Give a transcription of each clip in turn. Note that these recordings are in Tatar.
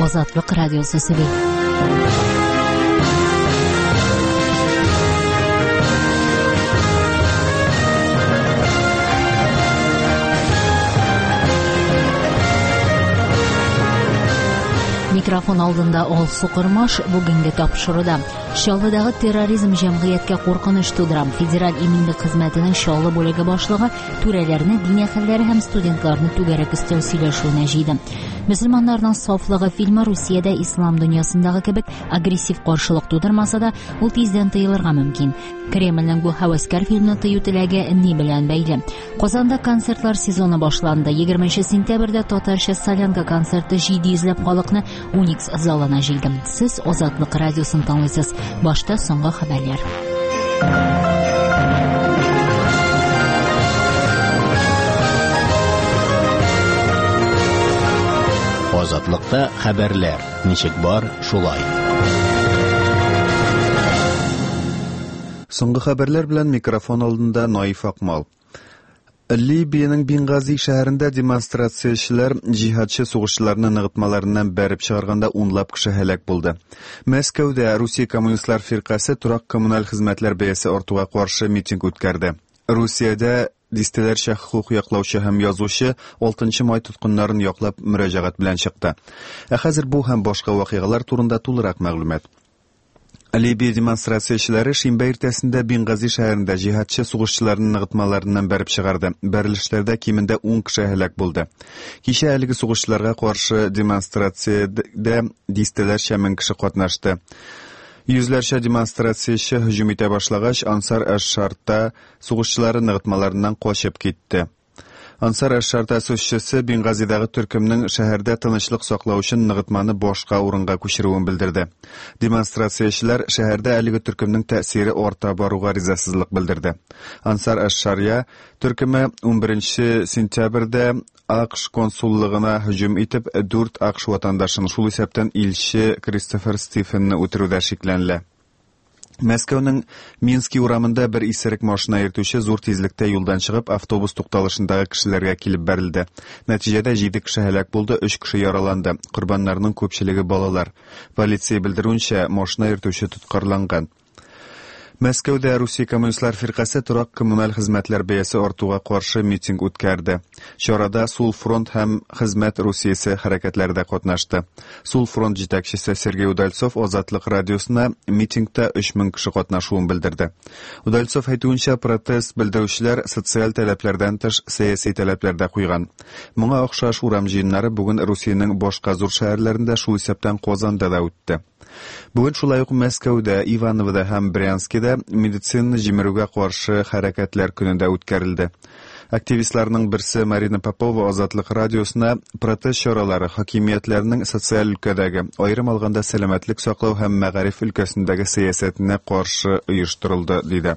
Азатлык радиосы сөйли. Микрофон алдында Ол Сукырмаш бүгенге тапшыруда. Шаллыдагы терроризм җәмгыятькә куркыныч тудыра. Федераль иминлек хезмәтенең Шаллы бүлеге башлыгы түрәләрне, дин әһелләре һәм студентларны түгәрәк өстәл сөйләшүенә җыйды. Мөселманнарның сафлыгы фильмы Русиядә ислам дөньясындагы кебек агрессив каршылык тудырмаса да, ул тиздән тыелырга мөмкин. Кремльнең бу хәвәскәр фильмны тыю теләге ни белән бәйле? Казанда концертлар сезоны башланды. 20 сентябрьдә татарча солянка концерты 700 халыкны Уникс залына җыйды. Сез Азатлык радиосын тыңлыйсыз. Башта соңгы хәбәрләр. Азатлыкта хәбәрләр. Ничек бар, шулай. Соңгы хәбәрләр белән микрофон алдында Наиф Акмал. Либиянең Бенгази шәһәрендә демонстрациячеләр җиһадчы сугышчыларны ныгытмаларыннан бәреп чыгарганда унлап кеше һәлак булды. Мәскәүдә Русия коммунистлар фиркасы торак коммуналь хезмәтләр бәясе артуга каршы митинг үткәрде. Русиядә дистәләрчә хукук яклаучы һәм язучы 6 май тоткыннарын яклап мөрәҗәгать белән чыкты. Хәзер бу һәм башка вакыйгалар турында тулырак мәгълүмат. Либия демонстрациячеләре шимбә иртәсендә Бенгази шәһәрендә җиһадчы сугышчыларның ныгытмаларыннан бәреп чыгарды. Бәрелешләрдә кимендә 10 кеше һәлак булды. Кичә әлеге сугышчыларга каршы демонстрациядә дистәләрчә мең кеше катнашты. Йөзләрчә демонстрацияче һөҗүм итә башлагач, Ансар әш-Шартта сугышчылары ныгытмаларыннан качып китте. Ансар әш-Шарт әсүсчесе Бенгазидагы төркемнең шәһәрдә тынычлык саклау өчен ныгытманы башка урынга күчерүен белдерде. Демонстрациячеләр шәһәрдә әлеге төркемнең тәэсире арта баруга ризасызлык белдерде. Ансар әш-Шария төркеме 11 сентябрьдә АКШ консуллыгына һөҗүм итеп, 4 АКШ ватандашын, шул исәптән илче Кристофер Стивенны үтерүдә шикләнелә. Мәскәүнең Минский урамында бер исерек машина йөртүче зур тизлектә юлдан чыгып, автобус тукталышындагы кешеләргә килеп бәрелде. Нәтиҗәдә 7 кеше һәлак булды, 3 кеше яраланды. Корбаннарның күпчелеге балалар. Полиция белдерүенчә, машина йөртүче тоткарланган. Мәскәүдә Русия коммунистлар фиркасы торак коммуналь хезмәтләр бәясе артуга каршы митинг үткәрде. Чарада Сул фронт һәм Хезмәт Русиясе хәрәкәтләрендә катнашты. Сул фронт җитәкчесе Сергей Удальцов Азатлык радиосына митингта 3000 кеше катнашуын белдерде. Удальцов әйтүенчә, протест белдерүчеләр социаль таләпләрдән тыш сәяси таләпләр дә куйган. Моңа охшаш урам җыеннары бүген Русиянең башка зур шәһәрләрендә, шул исәптән Казанда да үтте. Бүген шулай ук Мәскәүдә, Ивановода һәм Брянскида медицинаны җимерүгә каршы хәрәкәтләр көнендә үткәрелде. Активистларның берсе Марина Попова Азатлык радиосына протест чаралары хакимиятләрнең социаль өлкәдәге, аерым алганда сәламәтлек саклау һәм мәгариф өлкәсендәге сәясәтенә каршы оештырылды, диде.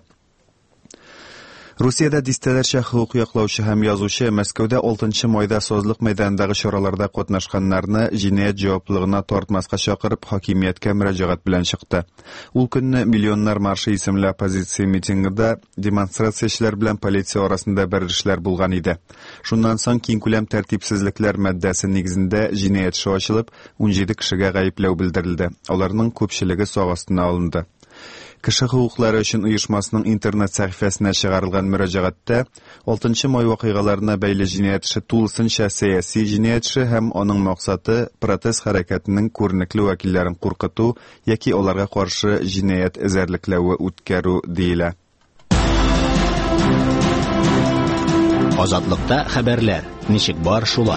Русиядә дистәләрчә хукук яклаучы һәм язучы Мәскәүдә 6 майда Созлык мәйданындагы чараларда катнашканнарны җинаять җаваплылыгына тартмаска чакырып, хакимияткә мөрәҗәгать белән чыкты. Ул көнне Миллионнар маршы исемле оппозиция митингында демонстрациячеләр белән полиция арасында бәрелешләр булган иде. Шуннан соң киң күләм тәртипсезлекләр мәддәсе нигезендә җинаять эше ачылып, 17 кешегә гаепләү белдерелде. Аларның күпчелеге сак астына алынды. Кеше хукуклары өчен оешмасының интернет сәхифәсенә чыгарылган мөрәҗәгатьтә 6 май вакыйгаларына бәйле җинаять эше тулысынча сәяси җинаять эше һәм аның максаты протест хәрәкәтенең күренекле вәкилләрен куркыту яки аларга каршы җинаять эзәрлекләве үткәрү диелә. Азатлыкта хәбәрләр. Ничек бар, шулай.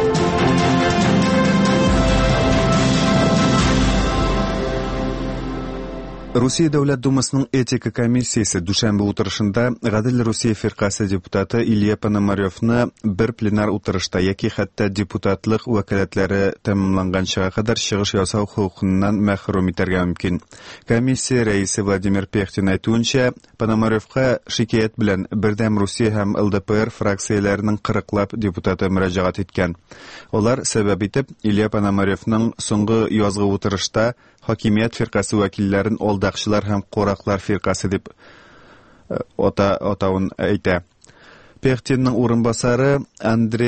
Русия Дәүләт Думасының этика комиссиясе дүшәмбе утырышында Гадел Русия фиркасы депутаты Илья Пономаревны бер пленар утырышта яки хәтта депутатлык вәкаләтләре тәмамланганчага кадәр чыгыш ясау хукукыннан мәхрүм итәргә мөмкин. Комиссия рәисе Владимир Пехтин әйтүенчә, Пономаревка шикаят белән Бердәм Русия һәм ЛДПР фракцияләренең 40лап депутаты мөрәҗәгать иткән. Алар сәбәп итеп Илья Пономаревның соңгы язгы утырышта хакимият фиркасы вәкилләрен алдакчылар һәм кораклар фиркасы дип атауын әйтә. Пехтинның урынбасары Андрей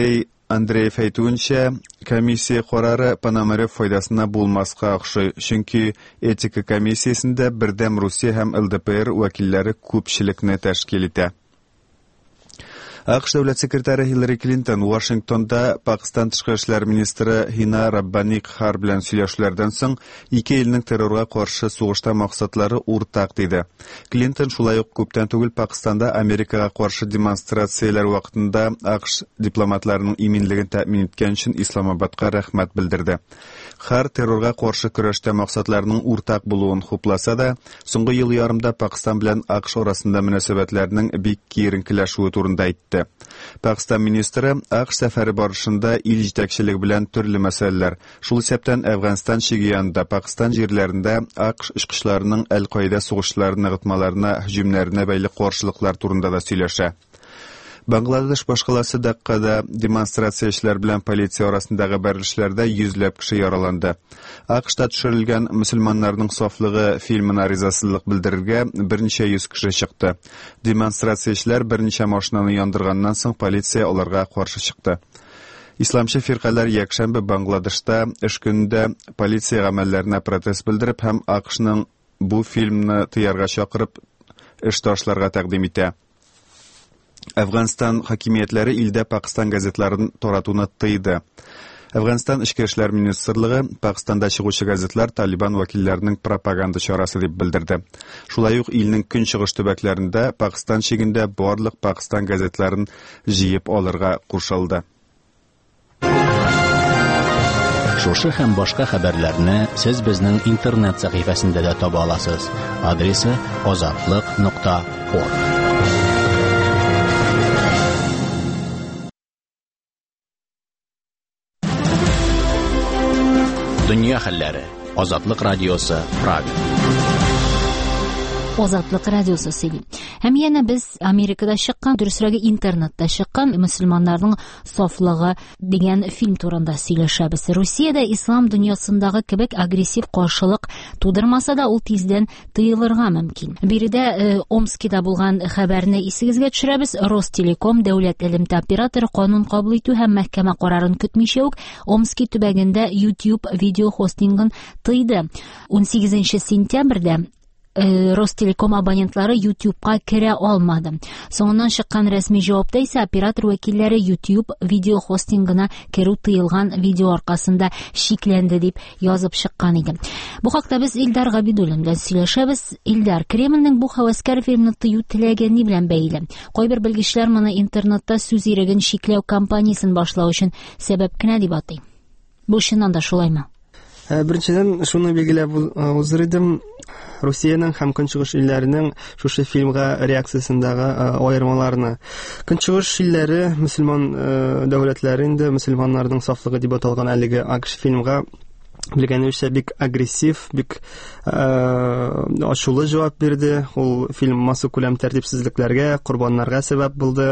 Андреев әйтүенчә, комиссия карары Пономарев файдасына булмаска охшый, чөнки этика комиссиясендә бердәм Русия һәм ЛДПР вәкилләре күпчелекне тәшкил итә. АКШ дәүләт секретаре Хиллари Клинтон Вашингтонда Пакистан тышкы эшләр министры Хина Раббани Кхар белән сөйләшүләрдән соң ике илнең террорга каршы сугышта максатлары уртак диде. Клинтон шулай ук күптән түгел Пакистанда Америкага каршы демонстрацияләр вакытында АКШ дипломатларының иминлеген тәэмин иткән өчен Исламабадка рәхмәт белдерде. Кхар террорга каршы көрәштә максатларының уртак булуын хупласа да, соңгы ел ярымда Пакистан белән АКШ арасында мөнәсәбәтләрнең бик киеренкеләшүе турында әйтте. Пакистан министры АКШ сәфәре барышында ил җитәкчелеге белән төрле мәсьәләләр, шул исәптән Әфганстан чиге янында Пакистан җирләрендә АКШ очкычларының Әл-Каида сугышларын ныгытмаларына, һөҗүмнәренә бәйле каршылыклар турында да сөйләшә. Бангладеш башкаласы Даккада демонстрациячеләр белән полиция арасындагы бәрелешләрдә йөзләп кеше яраланды. АКШта төшерелгән мөселманнарның сафлыгы фильмына ризасызлык белдерергә берничә йөз кеше чыкты. Демонстрациячеләр берничә машинаны яндырганнан соң полиция аларга каршы чыкты. Исламчы фиркалар якшәмбе Бангладешта эш көнендә полиция гамәлләренә протест белдереп һәм АКШның бу фильмны тыярга чакырып эш ташларга тәкъдим итә. Әфганстан хакимиятләре илдә Пакистан газетларын таратуны тыйды. Әфганстан Ички эшләр министрлыгы Пакистанда чыгучы газетлар Талибан вәкилләренең пропаганда чарасы дип белдерде. Шулай ук илнең көнчыгыш төбәкләрендә Пакистан чигендә барлык Пакистан газетларын җыеп алырга кушылды. Шушы һәм башка хәбәрләрне сез безнең интернет сәхифәсендә дә таба аласыз. Адресы azatlyk.org. Dünya хәлләре. Азатлык радиосы, Прага. Азатлык радиосы сөйли. Һәм яна без Америкада чыккан, дөресрәге интернетта чыккан мөселманнарның сафлыгы дигән фильм турында сөйләшәбез. Русиядә ислам дөньясындагы кебек агрессив каршылык тудырмаса да ул тиздән тыелырга мөмкин. Биредә Омскида булган хәбәрне исегезгә төшерәбез. Ростелеком дәүләт элемтә операторы канун кабул итү һәм мәхкәмә карарын көтмичә үк Омски төбәгендә YouTube видео хостингын тыйды. 18 сентябрьдә Ростелеком абонентлары YouTube-ка керә алмады. Соңыннан чыккан рәсми җавапта исә оператор вәкилләре YouTube видео хостингына керү тыелган видео аркасында шикләнде дип язып чыккан иде. Бу хакта без Илдар Габидуллин белән сөйләшәбез. Илдар, Кремльнең бу хәвәскәр фильмны тыю теләгәне белән бәйле. Кайбер белгечләр моны интернетта сүз иреген шикләү кампаниясын башлау өчен сәбәп кенә дип атый. Бу чыннан да шулаймы? Беренчедән шуны билгеләп узыр идем. Русиянең һәм Көнчыгыш илләренең шушы фильмга реакциясендәге аермаларны. Көнчыгыш илләре мөселман дәүләтләре инде мөселманнарның сафлыгы дип аталган әлеге АКШ фильмга белгәнебезчә бик агрессив, бик ачулы җавап бирде. Ул фильм массу күләм тәртипсезлекләргә, курбаннарга сәбәп булды.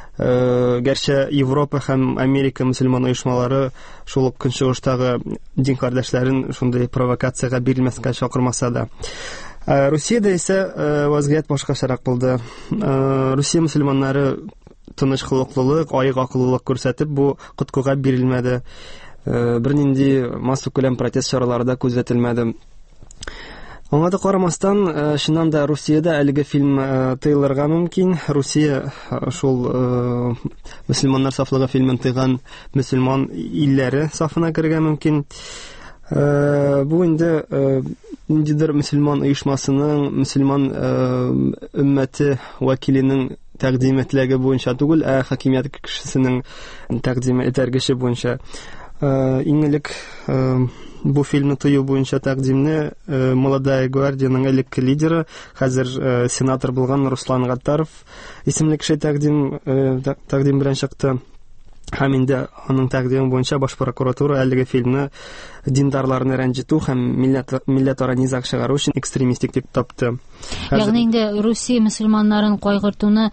Гәрчә Европа һәм Америка мөселман оешмалары шул ук көнчыгыштагы дин кардәшләрен шундый провокациягә бирелмәскә чакырмаса да. Русиядә исә вазгыять башкачарак булды. Русия мөселманнары тыныч холыклылык, аек акыллылык күрсәтеп бу коткуга бирелмәде. Бернинди массу күләм протест чаралары да күзәтелмәде. Аңа да карамастан, чыннан да Русиядә әлеге фильм тыелырга мөмкин. Русия шул мөселманнар сафлыгы фильмын тыйган мөселман илләре сафына керергә мөмкин. Бу инде ниндидер мөселман оешмасының, мөселман өммәте вәкиленең тәкъдим ителәге буенча түгел, хакимият кешесенең тәкъдим итәргеше буенча. Иң элек бу фильмны тыю буенча тәкъдимне Молодая гвардияның элекке лидеры, хәзер сенатор булган Руслан Гаттаров исемле кеше тәкъдим белән чыкты. Һәм инде аның тәкъдиме буенча баш прокуратура әлеге фильмны диндарларны рәнҗетү һәм милләтара низаг чыгару өчен экстремистик дип тапты. Ягъни инде Русия мөселманнарын кайгыртуны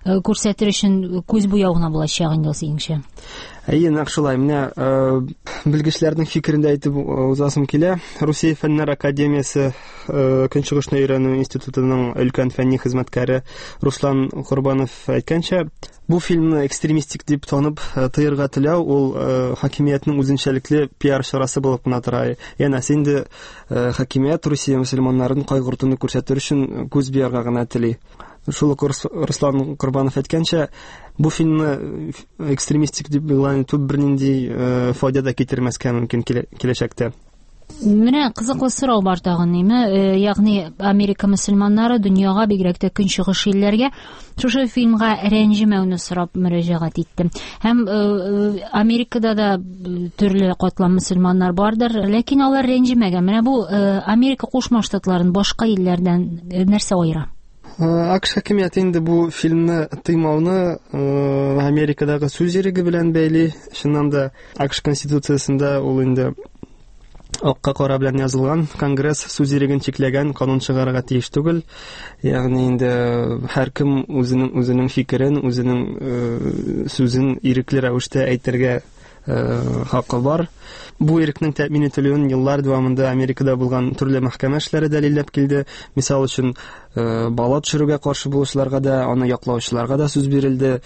күрсәтер өчен күз буяуына булачак инде синеңчә. Әйе, нәкъ шулай. Менә белгечләрнең фикерен дә әйтеп узасым килә. Русия фәннәр академиясе Көнчыгышны өйрәнү институтының өлкән фәнни хезмәткәре Руслан Курбанов әйткәнчә, бу фильмны экстремистик дип танып тыярга теләү ул хакимиятның үзенчәлекле пиар чарасы булып кына тора. Янәсе инде хакимият Русия мөселманнарын кайгыртуны күрсәтер өчен күз биярга гына тели. Шул Руслан Курбанов әйткәнчә, бу фильмны экстремистик дип игълан итү бернинди файда да китермәскә мөмкин киләчәктә. Менә кызыклы сорау бар тагын, ягъни Америка мөселманнары дөньяга, бигрәк тә көнчыгыш илләргә шушы фильмга рәнҗемәүне сорап мөрәҗәгать итте. Һәм Америкада да төрле катлам мөселманнар бардыр, ләкин алар рәнҗемәгән. Менә бу Америка Кушма Штатларын башка илләрдән нәрсә аера? АКШ хакимияте инде бу фильмны тыймауны Америкадагы сүз иреге белән бәйли. Шуннан да АКШ конституциясендә ул инде акка кара белән язылган, Конгресс сүз иреген чикләгән, канун чыгарырга тиеш түгел. Ягъни инде һәркем үзенең фикерен, үзенең сүзен ирекле рәвештә әйтергә хакы бар. Бу ирекнең тәэмин ителүен еллар дәвамында Америкада булган төрле мәхкәмә эшләре дәлилләп килде. Мисал өчен, бала төшерүгә каршы булучыларга да, аны яклаучыларга да сүз бирелде.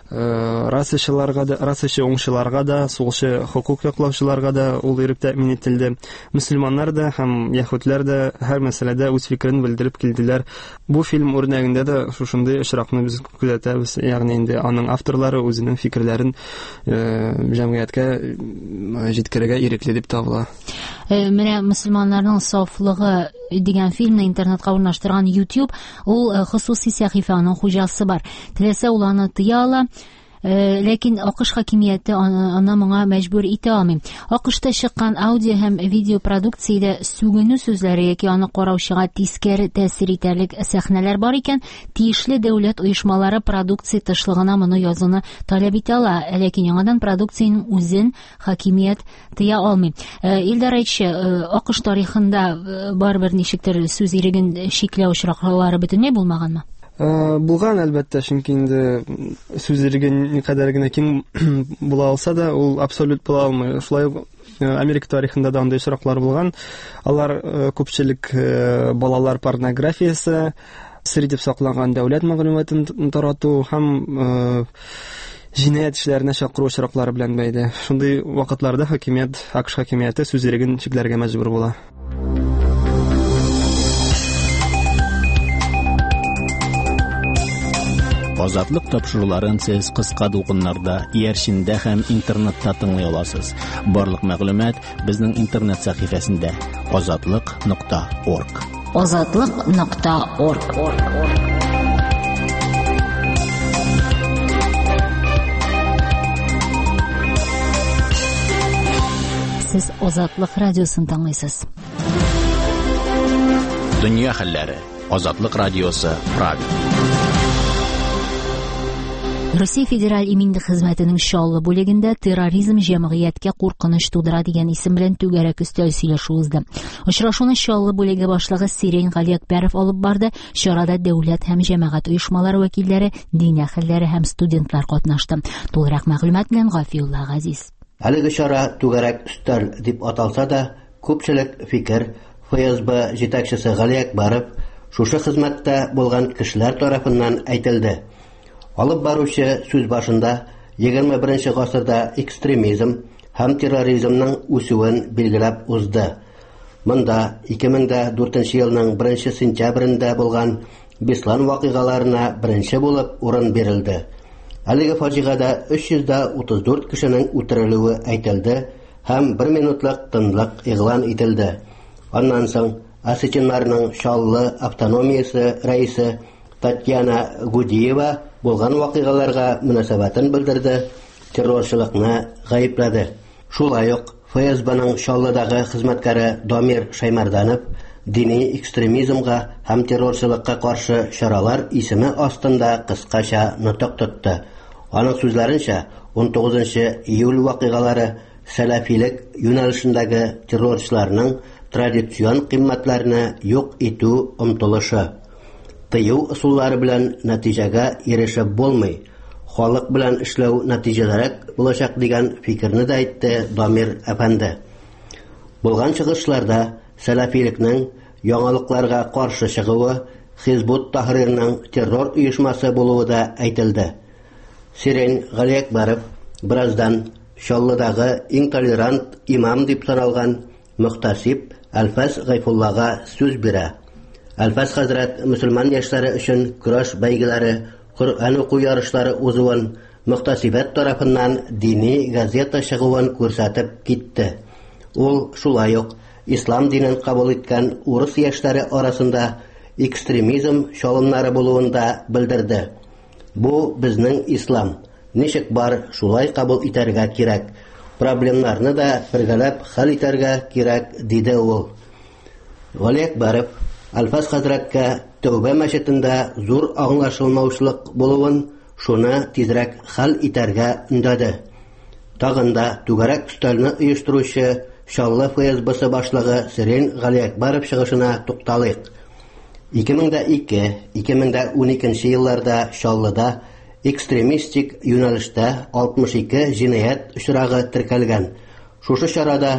Расачы уңчыларга да, сугышы хукук яклаучыларга да ул ирек тәэмин ителде. Мөселманнар да һәм яһүдләр дә һәр мәсьәләдә үз фикерен белдереп килделәр. Бу фильм үрнәгендә дә шушындый очракны без күзәтәбез. Ягъни инде аның авторлары үзенең фикерләрен җәмгыятькә җиткерергә ирекле дип табыла. Менә мөселманнарның сафлыгы дигән фильмны интернетка урнаштырган YouTube, ул хусуси сәхифәнең хуҗасы бар. Теләсә ул аны тыя ала, ләкин АКШ хакимияте аны моңа мәҗбүр итә алмый. АКШта чыккан аудио һәм видео продукциядә сүгенү сүзләре яки аны караучыга тискәре тәэсир итәрлек сәхнәләр бар икән, тиешле дәүләт оешмалары продукция тышлыгына моны язуны таләп итә ала, ләкин яңадан продукциянең үзен хакимият тыя алмый. Илдар әйтче, АКШ тарихында барбер ничектер сүз иреген шикләү очраклары бөтенләй булмаганмы? Булган, әлбәттә, чөнки инде сүз иреге никадәр генә киң була алса да, ул абсолют була алмый. Шулай Америка тарихында да андый очраклар булган. Алар күпчелек балалар порнографиясе, сер дип сакланган дәүләт мәгълүматын тарату һәм җинаять эшләренә чакыру очраклары белән бәйле. Шундый вакытларда хакимият, АКШ хакимияте сүз иреген чикләргә мәҗбүр була. Азатлык тапшыруларын сез кыска дулкыннарда, иярчиндә һәм интернетта тыңлый аласыз. Барлык мәгълүмат безнең интернет сәхифәсендә azatlyk.org. azatlyk.org. Сез Азатлык радиосын тыңлыйсыз. Дөнья хәлләре. Азатлык радиосы Прага. Россия федераль иминлек хезмәтенең Чаллы бүлегендә терроризм җәмгыятькә куркыныч тудыра дигән исем белән түгәрәк өстәл сөйләшү узды. Очрашуны Чаллы бүлеге башлыгы Сирень Гали Акбаров алып барды. Чарада дәүләт һәм җәмәгать оешмалары вәкилләре, дин әһелләре һәм студентлар катнашты. Тулырак мәгълүмат белән Гафиулла Газиз. Әлеге чара түгәрәк өстәл дип аталса да, күпчелек фикер ФСБ җитәкчесе Гали Акбаров шушы хезмәттә булган кешеләр тарафыннан әйтелде. Алып баручы сүз башында 21 гасырда экстремизм һәм терроризмның үсүен билгеләп узды. Монда 2004 елның 1 сентябрендә булган Беслан вакыйгаларына беренче булып урын бирелде. Әлеге фаҗигада 334 кешенең үтерелүе әйтелде һәм 1 минутлык тынлык игълан ителде. Аннан соң Осетиннарның Чаллы автономиясе рәисе Татьяна Гудиева булган вакыйгаларга мөнәсәбәтен белдерде, террорчылыкны гаепләде. Шулай ук ФСБның Чаллыдагы хезмәткәре Дамир Шаймарданов дини экстремизмга һәм террорчылыкка каршы чаралар исеме астында кыскача нутык тотты. Аның сүзләренчә, 19 июль вакыйгалары сәләфилек юнәлешендәге террорчыларның традицион кыйммәтләрне юк итү омтылышы. Тыю ысуллары белән нәтиҗәгә ирешеп булмый. Халык белән эшләү нәтиҗәлерәк булачак дигән фикерне дә әйтте Дамир әфәнде. Булган чыгышларда сәләфилекнең яңалыкларга каршы чыгуы, Хизбут Тахрирның террор оешмасы булуы да әйтелде. Сирень Галиәкбәров бераздан Чаллыдагы иң толерант имам дип саналган Мөхтәсиб Әлфәс Гайфуллага сүз бирә. Әлфәс хәзрәт мөселман яшьләре өчен көрәш бәйгеләре, Коръән уку ярышлары узуын, Мөхтәсибәт тарафыннан дини газета чыгуын күрсәтеп китте. Ул шулай ук ислам динен кабул иткән урыс яшьләре арасында экстремизм чалымнары булуын да белдерде. Бу безнең ислам. Ничек бар, шулай кабул итәргә кирәк. Проблемнарны да бергәләп хәл итәргә кирәк, диде ул. Галиәкбәров Әлфәс хәзрәткә Тәүбә мәчетендә зур аңлашылмаучылык булуын, шуны тизрәк хәл итәргә өндәде. Тагын да түгәрәк өстәлне оештыручы Чаллы ФСБсы башлыгы Сирень Галиәкбәров чыгышына тукталыйк. 2002-2012 елларда Чаллыда экстремистик юнәлештә 62 җинаять очрагы теркәлгән. Шушы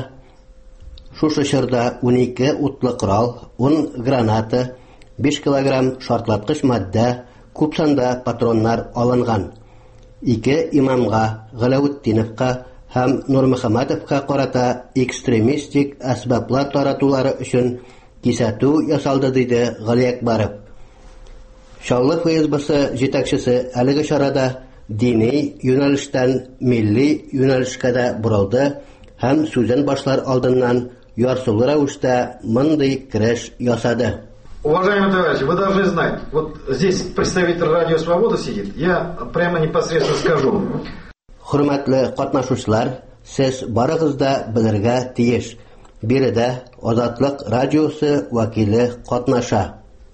чорда 12 утлы корал, 10 граната, 5 килограмм шартлаткыч матдә, күп санда патроннар алынган. 2 имамга, Галәветдиновка һәм Нурмөхәммәтовка карата экстремистик әсбаплар таратулары өчен кисәтү ясалды, диде Галиәкбәров. Чаллы ФСБсы җитәкчесе әлеге чарада дини юнәлештән милли юнәлешкә дә бурылды һәм сүзен башлар алдыннан ярсулы рәвештә мондый кереш ясады. Уважаемые товарищи, вы должны знать, вот здесь представитель Радио Свобода сидит, я прямо непосредственно скажу. Хөрмәтле катнашучылар, сез барыгыз да белергә тиеш. Биредә Азатлык радиосы вәкиле катнаша.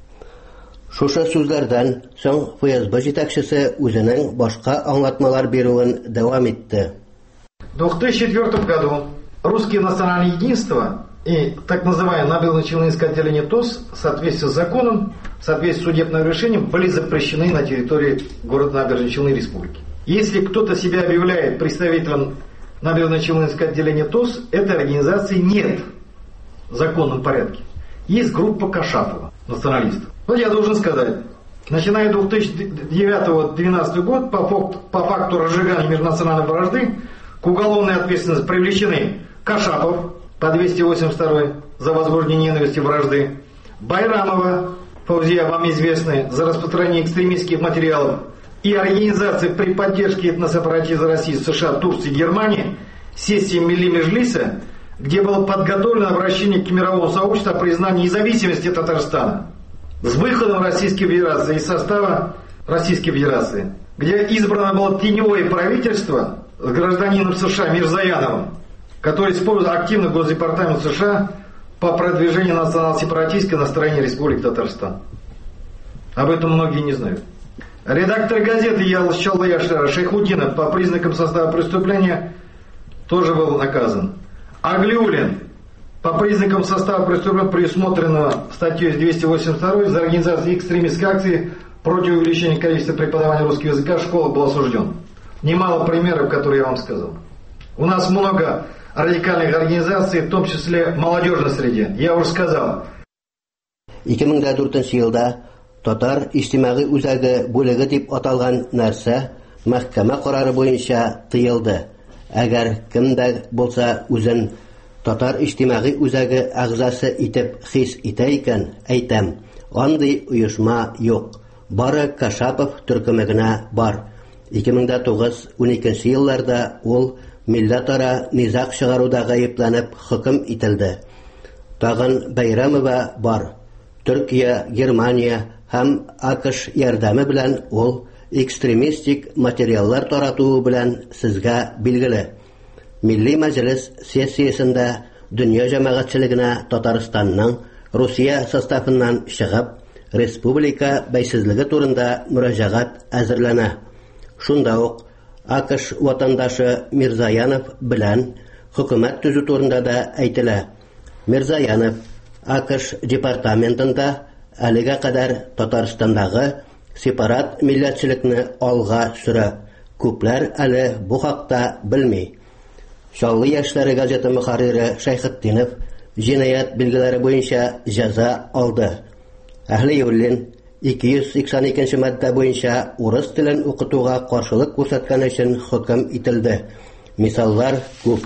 Шушы сүзләрдән соң ФСБ җитәкчесе үзенең башка аңлатмалар бирүен дәвам итте. В 2004 году Русское национальное единство и так называемое Набережно-Челнинское отделение ТОС в соответствии с законом, в соответствии с судебным решением были запрещены на территории города Набережно-Челнинской республики. Если кто-то себя объявляет представителем Набережно-Челнинское отделение ТОС, этой организации нет в законном порядке. Есть группа Кашапова, националистов. Вот я должен сказать, начиная 2009-2012 год, по факту разжигания межнациональной вражды, к уголовной ответственности привлечены Кашапов по 282 за возбуждение ненависти вражды, Байрамова, Фаузия, вам известны, за распространение экстремистских материалов, и организации при поддержке этносепаратизма России, США, Турции и Германии, сессии Милли Меджлиса, где было подготовлено обращение к мировому сообществу о признании независимости Татарстана с выходом Российской Федерации из состава Российской Федерации, где избрано было теневое правительство с гражданином США Мирзаяновым, который использует активно Госдепартамент США по продвижению национал-сепаратистской настроения Республики Татарстан. Об этом многие не знают. Редактор газеты Чаллы Яшара Шайхутдинов по признакам состава преступления тоже был наказан. Аглиулин по признакам состава преступления, предусмотренного статьей 282 за организацию экстремистской акции против увеличения количества преподавания русского языка в школах, был осужден. Немало примеров, которые я вам сказал. У нас много радикальных организаций, в том числе в молодежной среде. Я уже сказал. 2004 елда Татар иҗтимагый үзәге бүлеге дип аталган нәрсә мәхкәмә карары буенча тыелды. Әгәр кемдә булса үзен Татар иҗтимагый үзәге әгъзасы итеп хис итә икән, әйтәм, андый оешма юк. Бары Кашапов төркеме генә бар. 2009-12 елларда ул милләтара низак чыгаруда гаепләнеп хөкем ителде. Тагын Байрамова бар. Төркия, Германия һәм АКШ ярдәме белән ул экстремистик материаллар таратуы белән сезгә билгеле. Милли Мәҗлес сессиясендә дөнья җәмәгатьчелегенә Татарстанның Русия составыннан чыгып, республика бәйсезлеге турында мөрәҗәгать әзерләнә. Шунда ук АКШ ватандашы Мирзаянов белән хөкүмәт төзү турында да әйтелә. Мирзаянов АКШ департаментында әлегә кадәр Татарстандагы сепарат милләтчелекне алга сөрә. Күпләр әле бу хакта белми. Чаллы яшьләре газеты мөхәррире Шәйхетдинов җинаять билгеләре буенча җәза алды. Әһлиуллин 282 мадда буенча урыс телен укытуга каршылык күрсәткән өчен хөкем ителде. Мисаллар күп.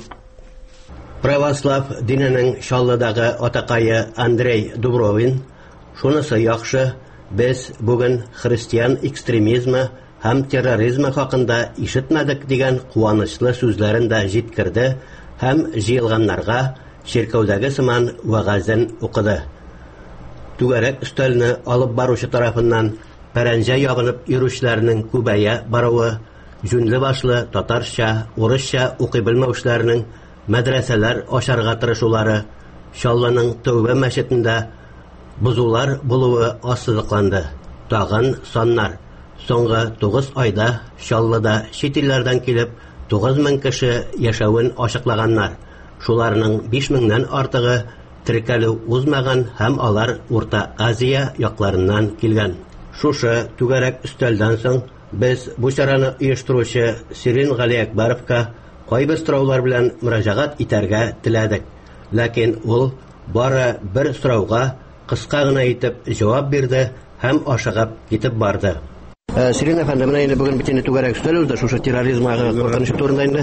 Православ диненең Чаллыдагы атакайы Андрей Дубровин: "Шунысы яхшы, без бүген христиан экстремизмы һәм терроризмы хакында ишетмәдек" дигән куанычлы сүзләрен дә җиткерде һәм җыелганнарга чиркәүдәге сыман вәгазен укыды. Түгәрәк өстәлне алып баручы тарафыннан пәрәнҗә ягынып йөрүчеләрнең күбәя баруы, жүнле башлы татарча, урысча укый белмәүчләрнең мәдрәсәләр ачарга тырышулары, Чаллының Тәүбә мәчетендә бузулар булуы ассызыкланды. Тагын саннар. Соңгы 9 айда Чаллыда чит илләрдән килеп 9000 кеше яшәвен ачыклаганнар. Шуларның 5000нән артыгы теркәлү узмаган һәм алар Урта Азия якларыннан килгән. Шушы түгәрәк өстәлдән соң без бу чараны оештыручы Сирин Галиәкбаровка кайбер сораулар белән мөрәҗәгать итәргә теләдек. Ләкин ул бары бер сорауга кыска гына итеп җавап бирде һәм ашыгып китеп барды. Сирин әфәнде, менә инде бүген бит инде түгәрәк өстәл узды, шушы терроризмга куркыныч турында инде.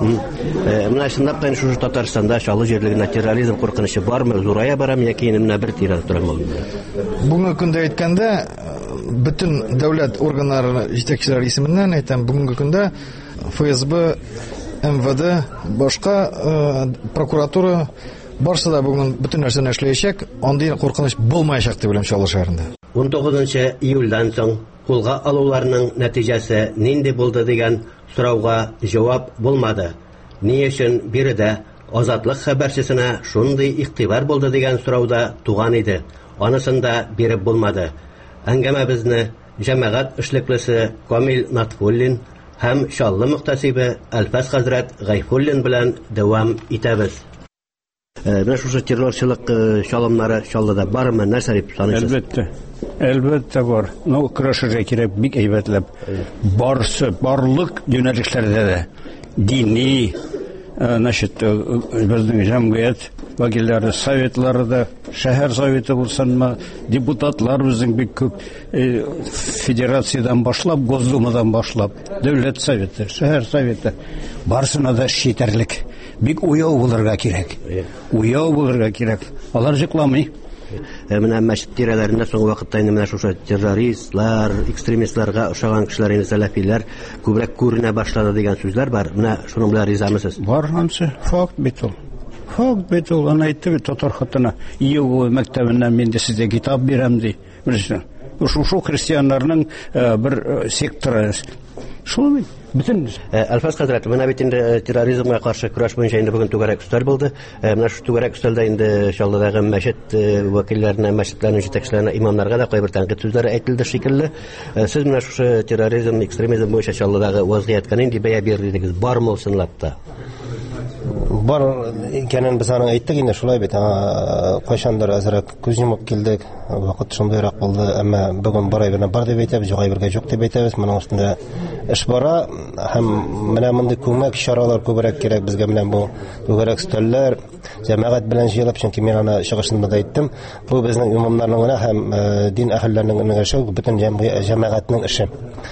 Менә чынлап та шушы Татарстанда Чаллы җирлегендә терроризм куркынычы бармы, зурая барамы яки менә бер тирәдә торамы? Бүгенге көндә әйткәндә, бөтен дәүләт органнары җитәкчеләре исеменнән әйтәм, бүгенге көндә ФСБ, МВД, башка прокуратура барсы да бүген бөтен нәрсәне эшләячәк, андый куркыныч булмаячак дип беләм Чаллы шәһәрендә. 19 июльдән соң кулга алуларның нәтиҗәсе нинди булды дигән сорауга җавап булмады. Ни өчен биредә Азатлык хәбәрчесенә шундый игътибар булды дигән сорауда туган иде. Анысын да биреп булмады. Әңгәмәбезне җәмәгать эшлеклесе Камил Натфуллин һәм Чаллы мөхтәсибе Әлфәс хәзрәт Гайфуллин белән дәвам итәбез. Менә шушы террорчылык чалымнары Чаллыда бармы, нәрсә дип саныйсыз? Әлбәттә бар. Ну, көрәшергә кирәк бик әйбәтләп. Барлык юнәлешләрдә дә дини, безнең җәмгыять вәкилләре, советлары да, шәһәр советы булсынмы, депутатлар безнең бик күп, федерациядән башлап, Госдумадан башлап, дәүләт советы, шәһәр советы барсына да шитәрлек. Бик уяу булырга кирәк. Уяу булырга кирәк. Алар җыкламый. Менә мәчет тирәләрендә соңгы вакытта инде менә шушы террористлар, экстремистларга ошаган кешеләр, инде сәләфиләр күбрәк күренә башлады дигән сүзләр бар. Менә шуның белән ризамысыз? Бар һәмсе факт бит ул. Факт бит ул. Аны әйтте бит татар хатына. ИГУ мәктәбеннән мин дә сезгә китап бирәм ди. Шушы христианнарның бер секторы. Шул бит. Bütün Әлфәс хәзрәт, менә бит инде терроризмга каршы көрәш буенча инде бүген түгәрәк өстәл булды. Менә шу түгәрәк өстәлдә инде Чаллыдагы мәчет вәкилләренә, мәчетләрнең җитәкчеләренә, имамнарга да кайбер тәнкыйть сүзләре әйтелде шикелле. Сез менә шу терроризм, экстремизм буенча Чаллыдагы вазгыятькә нинди бәя бирдегез? Бармы сынлап та? Бар икәнен без аның әйттек инде, шулай бит. Кайчандыр әзрәк күз йомып килдек. Вакыт шундыйрак булды, әмма бүген барай белән бар дип әйтәбез, җагай бергә юк дип әйтәбез. Моның өстендә эш бара һәм менә мондый күмәк чаралар күбрәк кирәк безгә белән бу түгәрәк өстәлләр җәмәгать белән җыелып, чөнки мен аны чыгышында да әйттем. Бу безнең имамнарның гына һәм дин әһелләренең эше, бөтен җәмәгатьнең эше.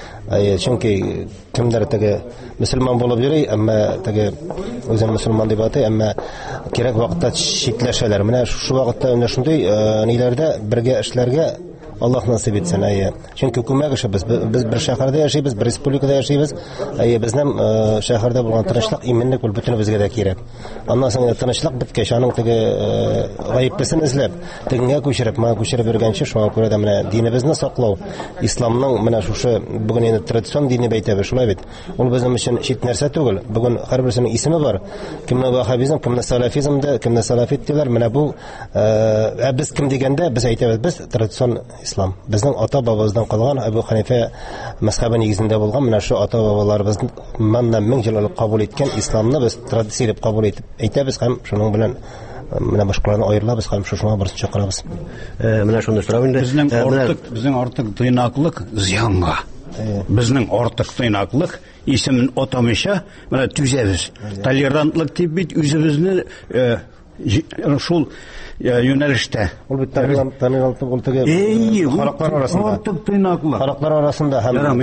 Чөнки кемдер теге мөселман булып йөри, әмма теге үзен мөселман дип атай, әмма кирәк вакытта читләшәләр. Менә шу вакытта инде шундый ниләрдә бергә эшләргә Аллаһ насыйп итсен. Чөнки күмәк эше без бер шәһәрдә яшибез, бер республикада яшибез. Безнең шәһәрдә булган тынычлык, иминлек ул бөтенебезгә дә кирәк. Аннан соң тынычлык беткәч, аның теге гаеплесен эзләп, тегеңә күчереп, моңа күчереп бергәнче, шуңа күрә дә менә динебезне саклау, исламның менә шушы бүген инде традицион дини бәйтәбез, шулай бит. Ул безнең өчен чит нәрсә түгел. Бүген һәрберсенең исеме бар. Кемне вахабизм, кемне салафизм, кемне салафит диләр. Менә бу без кем дигәндә без әйтәбез, без традицион ислам. Безнең ата-бабабыздан калган Абу Ханифа мәзһәбе нигезендә булган менә шу ата-бабаларыбыз моннан 1000 ел элек кабул иткән исламны без традиция дип кабул итеп әйтәбез һәм шуның белән менә башкаларны аерылабыз һәм шушыңа барсын чакырабыз. Менә шуны сорау инде. Безнең артык тыйнаклык зыянга. Безнең артык тыйнаклык исемен атамыйча менә түзәбез. Толерантлык дип бит үзебезне шул юнәлештә. Ул бит толерантлык ул теге халыклар арасында. Артык тыйнаклык. Халыклар арасында һәм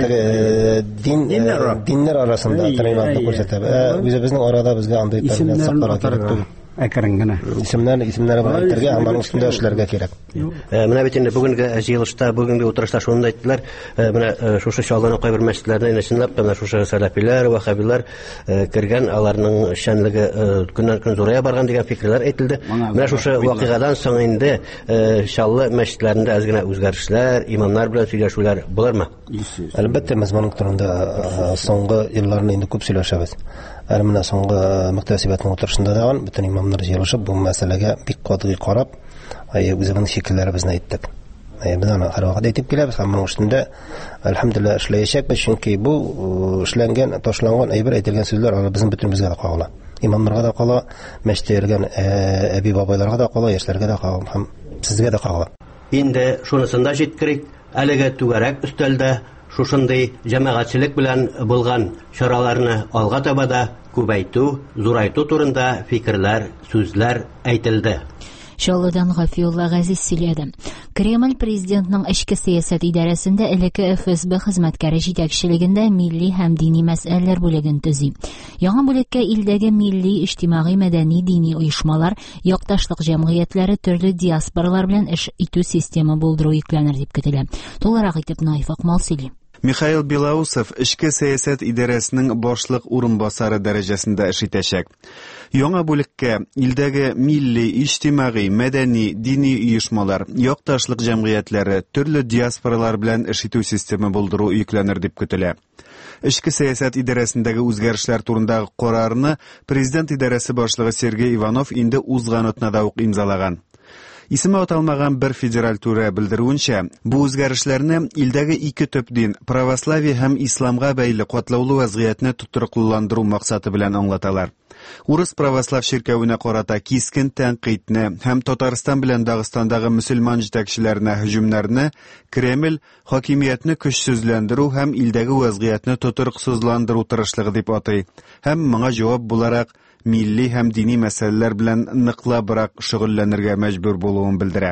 диннәр арасында толерантлык күрсәтә. Үзебезнең арада безгә андый толерантлык кирәк түгел. Әкрен исемнәр белән әйтергә һәм аның өстендә эшләргә кирәк. Менә бит инде бүгенге җыелышта, бүгенге утырышта шуны да әйттеләр. Менә шушы чалганы кайбер мәчетләрдә инешенләп, менә шушы сәләфиләр, вахабилар кергән, аларның шәнлеге көннән-көн зурая барган дигән фикерләр әйтелде. Менә шушы вакыйгадан соң инде Чаллы мәчетләрендә әз генә үзгәрешләр, имамнар белән сөйләшүләр булырмы? Әлбәттә, без моның турында соңгы елларны инде күп сөйләшәбез. Әле менә соңгы мөхтәсибәтнең утырышында да бөтен имамнар җыелышып бу мәсьәләгә бик катгый карап, үзебезнең фикерләребезне әйттек. Без аны һәрвакыт әйтеп киләбез һәм моның өстендә әлхәмдүлилләh эшләячәкбез, чөнки бу эшләнгән, ташланган әйбер әйтелгән сүзләр алар безнең бөтенебезгә дә кагыла. Имамнарга да кагыла, мәчеттә йөргән әби бабайларга да кагыла, яшьләргә дә кагыла һәм сезгә дә кагыла. Инде шунысында җиткерик, әлегә түгәрәк өстәлдә шушындый җәмәгатьчелек белән булган чараларны алга таба да күбәйтү, зурайту турында фикерләр, сүзләр әйтелде. Чаллыдан Гафиулла Газиз сөйләде. Кремль президентның эчке сәясәт идарәсендә элекке ФСБ хезмәткәре җитәкчелегендә милли һәм дини мәсьәләләр бүлеген төзи. Яңа бүлеккә илдәге милли, иҗтимагый, мәдәни, дини оешмалар, якташлык җәмгыятьләре, төрле диаспоралар белән эш итү система булдыру йөкләнер дип көтелә. Тулырак итеп Наиф Акмал сөйли. Михаил Белоусов эчке сәясәт идарәсенең башлык урынбасары дәрәҗәсендә эш итәчәк. Яңа бүлеккә илдәге милли, иҗтимагый, мәдәни, дини оешмалар, якташлык җәмгыятьләре, төрле диаспоралар белән эш итү система булдыру йөкләнер дип көтелә. Эчке сәясәт идарәсендәге үзгәрешләр турындагы карарны президент идарәсе башлыгы Сергей Иванов инде узган атнада ук имзалаган. Исеме аталмаган бер федераль түрә белдерүенчә, бу үзгәрешләрне илдәге ике төп дин, православие һәм исламга бәйле катлаулы вазгыятьне тотрыкландыру максаты белән аңлаталар. Урыс православ ширкәвенә карата кискен тәнкыйтьне һәм Татарстан белән Дагыстандагы мөселман җитәкчеләренә һөҗүмнәрне Кремль хакимиятне көчсезләндерү һәм илдәге вазгыятьне тотрыксызландыру тырышлыгы дип атый. Һәм моңа җавап буларак милли һәм дини мәсьәләләр белән ныклабрак шөгыльләнергә мәҗбүр булуын белдерә.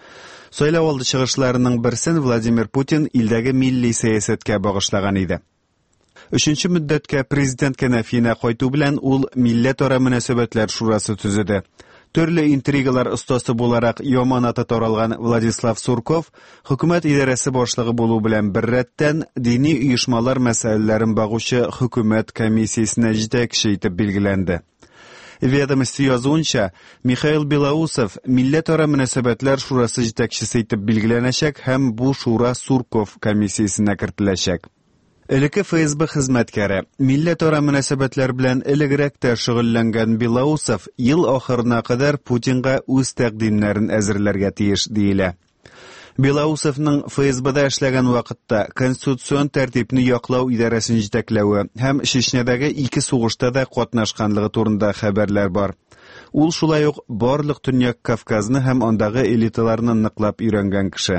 Сайлау алды чыгышларының берсен Владимир Путин илдәге милли сәясәткә багышлаган иде. 3нче мөддәткә президент кәнәфиенә кайту белән ул милләтара мөнәсәбәтләр шурасы төзеде. Төрле интригалар остасы буларак яманаты таралган Владислав Сурков хөкүмәт идарәсе башлыгы булу белән беррәттән дини оешмалар мәсьәләләрен багучы хөкүмәт комиссиясенә җитәкче итеп билгеләнде. Ведомости язуынча, Михаил Белоусов милләтара мөнәсәбәтләр шурасы җитәкчесе итеп билгеләнәчәк һәм бу шура Сурков комиссиясенә кертеләчәк. Элекке ФСБ хезмәткәре, милләтара мөнәсәбәтләр белән элегрәк тә шөгыльләнгән Белоусов ел ахырына кадәр Путинга үз тәкъдимнәрен әзерләргә тиеш диелә. Белоусовның ФСБда эшләгән вакытта конституцион тәртипне яклау идарәсен җитәкләве һәм Чечнядагы ике сугышта да катнашканлыгы турында хәбәрләр бар. Ул шулай ук барлык Төньяк Кавказны һәм андагы элиталарны ныклап өйрәнгән кеше.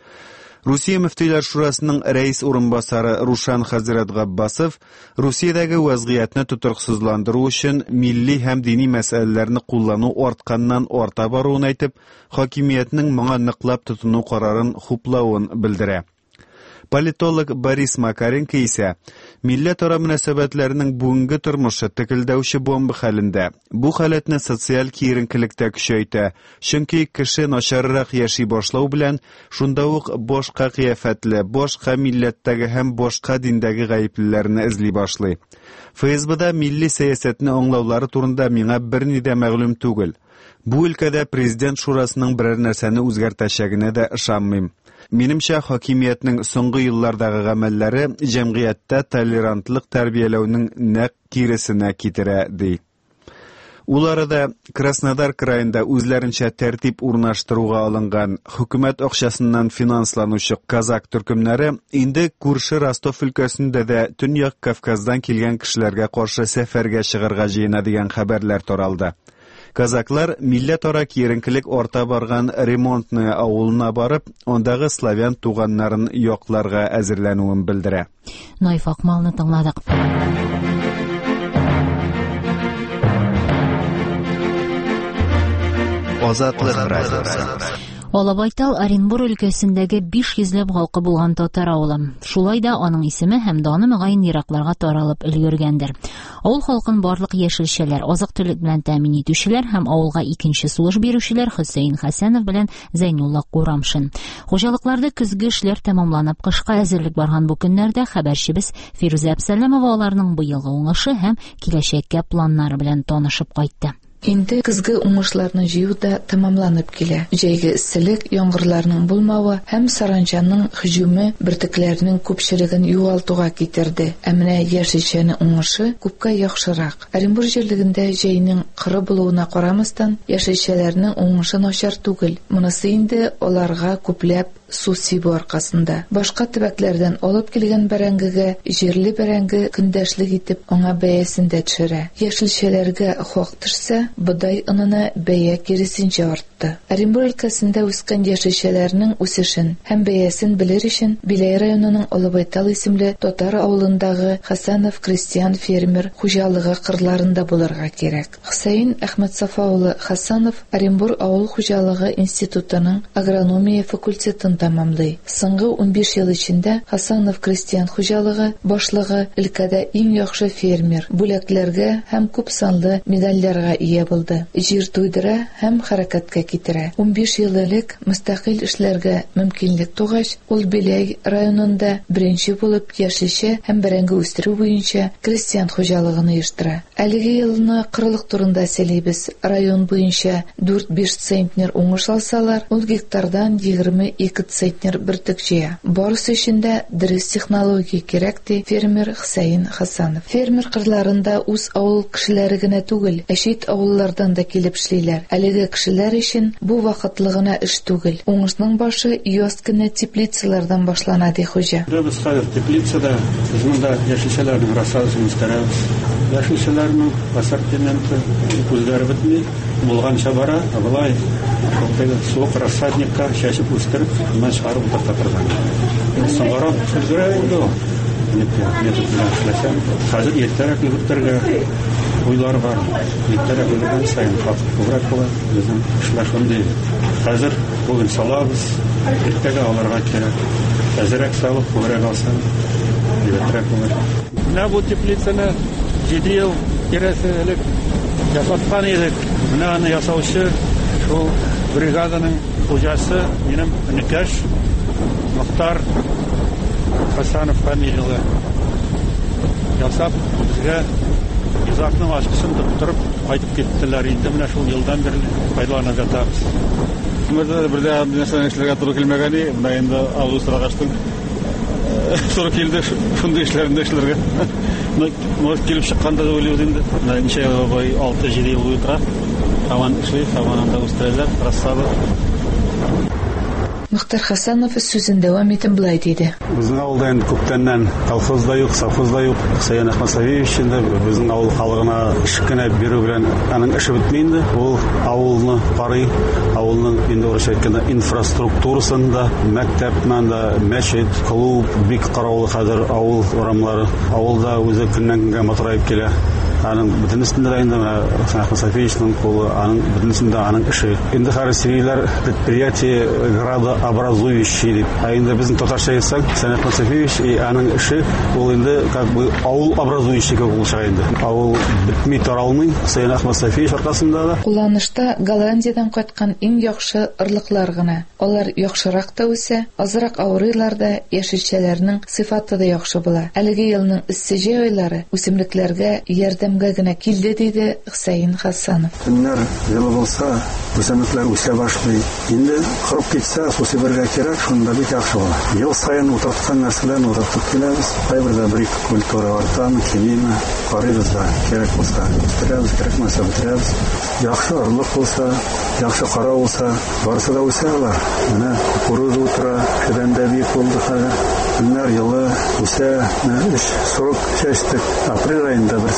Русия мөфтиләр шурасының рәис урынбасары Рушан Хәзрәт Габбасов Русиядәге вазгыятьне тотрыксызландыру өчен милли һәм дини мәсьәләләрне куллану артканнан арта баруын әйтеп, хакимиятның моңа ныклап тотыну карарын хуплавын белдерә. Политолог Борис Макаренко исә милләтара мөнәсәбәтләрнең бүгенге тормышы текелдәүче бомба хәлендә. Бу халәтне социаль киеренкелектә көчәйтә, чөнки кеше начаррак яши башлау белән шунда ук башка кыяфәтле, башка милләттәге һәм башка диндәге гаеплеләрне эзли башлый. ФСБда милли сәясәтне аңлаулары турында миңа берни дә мәгълүм түгел. Бу өлкәдә президент шурасының берәр нәрсәне үзгәртәчәгенә дә ышанмыйм. Минемчә, хакимиятның соңгы еллардагы гамәлләре җәмгыятьтә толерантлык тәрбияләүнең нәкъ киресенә китерә, ди. Ул арада Краснодар краенда үзләренчә тәртип урнаштыруга алынган хөкүмәт акчасыннан финансланучы казак төркемнәре инде күрше Ростов өлкәсендә дә Төньяк Кавказдан килгән кешеләргә каршы сәфәргә чыгарга җыена дигән хәбәрләр таралды. Казаклар милләтара киеренкелек арта барган ремонтны авылына барып, ондагы славян туганнарын якларга әзерләнүен белдерә. Наиф Акмалны тыңладык. Азатлык радиосы. Алабайтал Оренбур өлкәсендәге 500ләп халкы булган татар авылы. Шулай да аның исеме һәм даны мөгаен еракларга таралып өлгергәндер. Авыл халкын барлык яшелчәләр, азык-төлек белән тәэмин итүчеләр һәм авылга икенче сулыш бирүчеләр Хөсәен Хәсәнов белән Зәйнулла Курамшин. Хуҗалыкларда көзге эшләр тәмамланып, кышка әзерлек барган бу көннәрдә хәбәрчебез Фируза Әбсәләмова аларның быелгы уңышы һәм киләчәккә планнары белән танышып кайтты. Инде көзге уңышларны җыю да тәмамланып килә. Җәйге эсселек, яңгырларның булмавы һәм саранчаның һөҗүме бөртекләрнең күпчелеген югалтуга китерде. Ә менә яшелчәне уңышы күпкә яхшырак. Оренбур җирлегендә җәйнең кыры булуына карамастан, яшелчәләрнең уңышы начар түгел. Монысы инде аларга күпләп су сибу аркасында. Башка төбәкләрдән алып килгән бәрәңгегә җирле бәрәңге көндәшлек итеп аңа бәясендә төшерә. Яшелчәләргә хак төшсә, бодай онына бәя киресенчә артты. Оренбур өлкәсендә үскән яшелчәләрнең үсешен һәм бәясен белер өчен Биләй районының Алабайтал исемле татар авылындагы Хәсәнов крестьян фермер хуҗалыгы кырларында булырга кирәк. Хөсәен Әхмәтсафа улы Хәсәнов Оренбур авыл хуҗалыгы институтының агрономия факультетын тамамлый. Соңгы 15 ел эчендә Хәсәнов крестьян хуҗалыгы башлыгы өлкәдә иң яхшы фермер, бүләкләргә һәм күп санлы медальләргә ия булды. Җир туйдыра һәм хәрәкәткә китерә. 15 ел элек мөстәкыйль эшләргә мөмкинлек тугач, ул Биләй районында беренче булып яшелчә һәм бәрәңге үстерү буенча крестьян хуҗалыгын оештыра. Әлеге елны кырылык турында сөйлибез. Район буенча 4-5 центнер уңыш алсалар, ул гектардан 22 центнер бөртек җыя. Барысы өчен дә дөрес технология кирәк ди фермер Хөсәен Хәсәнов. Фермер кырларында үз авыл кешеләре генә түгел, чит авыллардан да килеп эшлиләр. Әлеге кешеләр өчен бу вакытлы гына эш түгел. Уңышның башы яз көне теплицалардан башлана ди хуҗа. Без хәзер теплицада, без монда яшелчәләрне рассадыгын үстерәбез. Яшелчәләрнең ассортименты үзгәреп бетми, булганча бара, булай суык рассадникка чәчеп үстереп, моннан чыгарып утыртырган. Соңгара үзгәрә инде. Метод белән эшләсәм, хәзер иртәрәк йөртергә уйлар бар. Иртәрәк йөргән сайын күбрәк була. Безнең эшләр шундый. Хәзер бүген салабыз, иртәгә алырга кирәк. Хәзерәк салып күбрәк алсам, иртәрәк булыр. Менә бу теплицаны 7 ел тирәсе элек ясаткан идек. Менә аны ясаучы шул бригаданың хуҗасы минем Никаш Мохтар Хәсәнов фамилияле. Ясап безгә Изакның ачкысын тоттырып кайтып киттеләр. Инде менә шул елдан бирле файдаланып ятабыз. Менә бердә нәрсә эшләргә туры килмәгән иде. Менә инде авыл сырагачтың туры килде шундый эшләрендә эшләргә. Может килеп чыкканда да уйлыйбыз инде. Менә ничә ел буе 6-7 ел буе тора. Һаман эшли, һаман анда үстерәләр, рассады. Мөхтәр Хәсәнов сүзен дәвам итеп булай диде. Безнең авылда инде күптәннән колхозда юк, совхозда юк. Хөсәен Әхмәтсафиевич инде безнең авыл халыгына эш кенә бирү белән аның эше бетми инде. Ул авылны карый, авылның инде урысча әйткәндә инфраструктурасында, мәктәпмәндә, мәчет, клуб, бик караулы хәзер авыл урамлары. Авылда үзе көннән-көнгә матураеп килә. Аның бөтенесендә дә инде Әхмәтсафиевичның кулы, аның бөтенесендә аның эше. Инде хәрәсиләр предприятие градообразующий дип. Инде безнең татарча әйтсәк, Әхмәтсафиевич аның эше ул инде как бы авыл образующий кебек булачак инде. Авыл бетми таралмый, Әхмәтсафиевич аркасында да. Кулланышта Голландиядан кайткан иң яхшы ырлыклар гына. Алар яхшырак та үсә, азрак авырыйлар да, яшелчәләрнең сыйфаты да яхшы була. Әлеге елның иссеҗе айлары үсемлекләргә ярдәмгә генә килде диде Хөсәен Хәсәнов. Көннәр җылы булса, үсемлекләр үсә башлый. Инде кырып китсә, су сибәргә кирәк, шунда бик яхшы була. Ел саен утырткан нәрсәләрне утыртып киләбез. Кайбердә бер культура артамы, килеме, карыйбыз да кирәк булса, үстерәбез, кирәкмәсә үстерәбез. Яхшы орлык булса, яхшы кара булса, барысы да үсәләр. Менә кукуруза утыра, шәдәндә бик булды хәзер. Көннәр елы үсә, эш срок чәчтек. Апрель айында берсен менә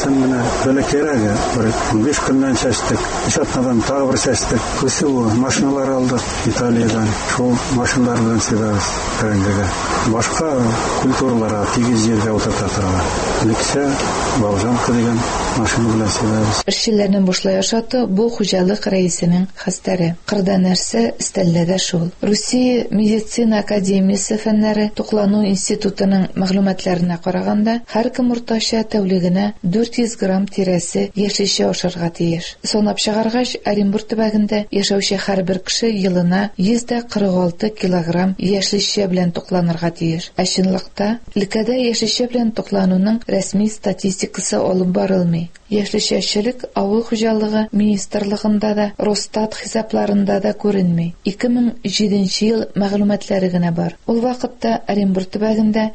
бәләкәйрәге, бер 15 көннән чәчтек. Чатнадан тагы бер чәчтек. Күсеу машиналар алдык Италиядан. Шул машиналар белән сибәбез Рәнгәгә. Башка культураларга тигез җирдә утырта торган. Лекчә, Балжанка дигән машина белән сибәбез. Эшчеләрнең бушлай ашаты бу хуҗалык рәисенең хәстәре. Кырда нәрсә истәлләдә шул. Русия медицина академиясе фәннәре туклану институтының мәгълүматларына караганда, һәркем уртача тәүлегенә 400 грамм тирәсе яшелчә ашарга тиеш. Санап чыгаргач, Оренбург төбәгендә яшәүче һәрбер кеше елына 146 килограмм яшелчә белән тукланырга тиеш. Ә чынлыкта өлкәдә яшелчә белән туклануның рәсми статистикасы алып барылмый. Яшелчәчелек авыл хуҗалыгы министрлыгында да, Росстат хисапларында да күренми. 2007 ел мәгълүматлары гына бар. Ул вакытта Оренбург төбәгендә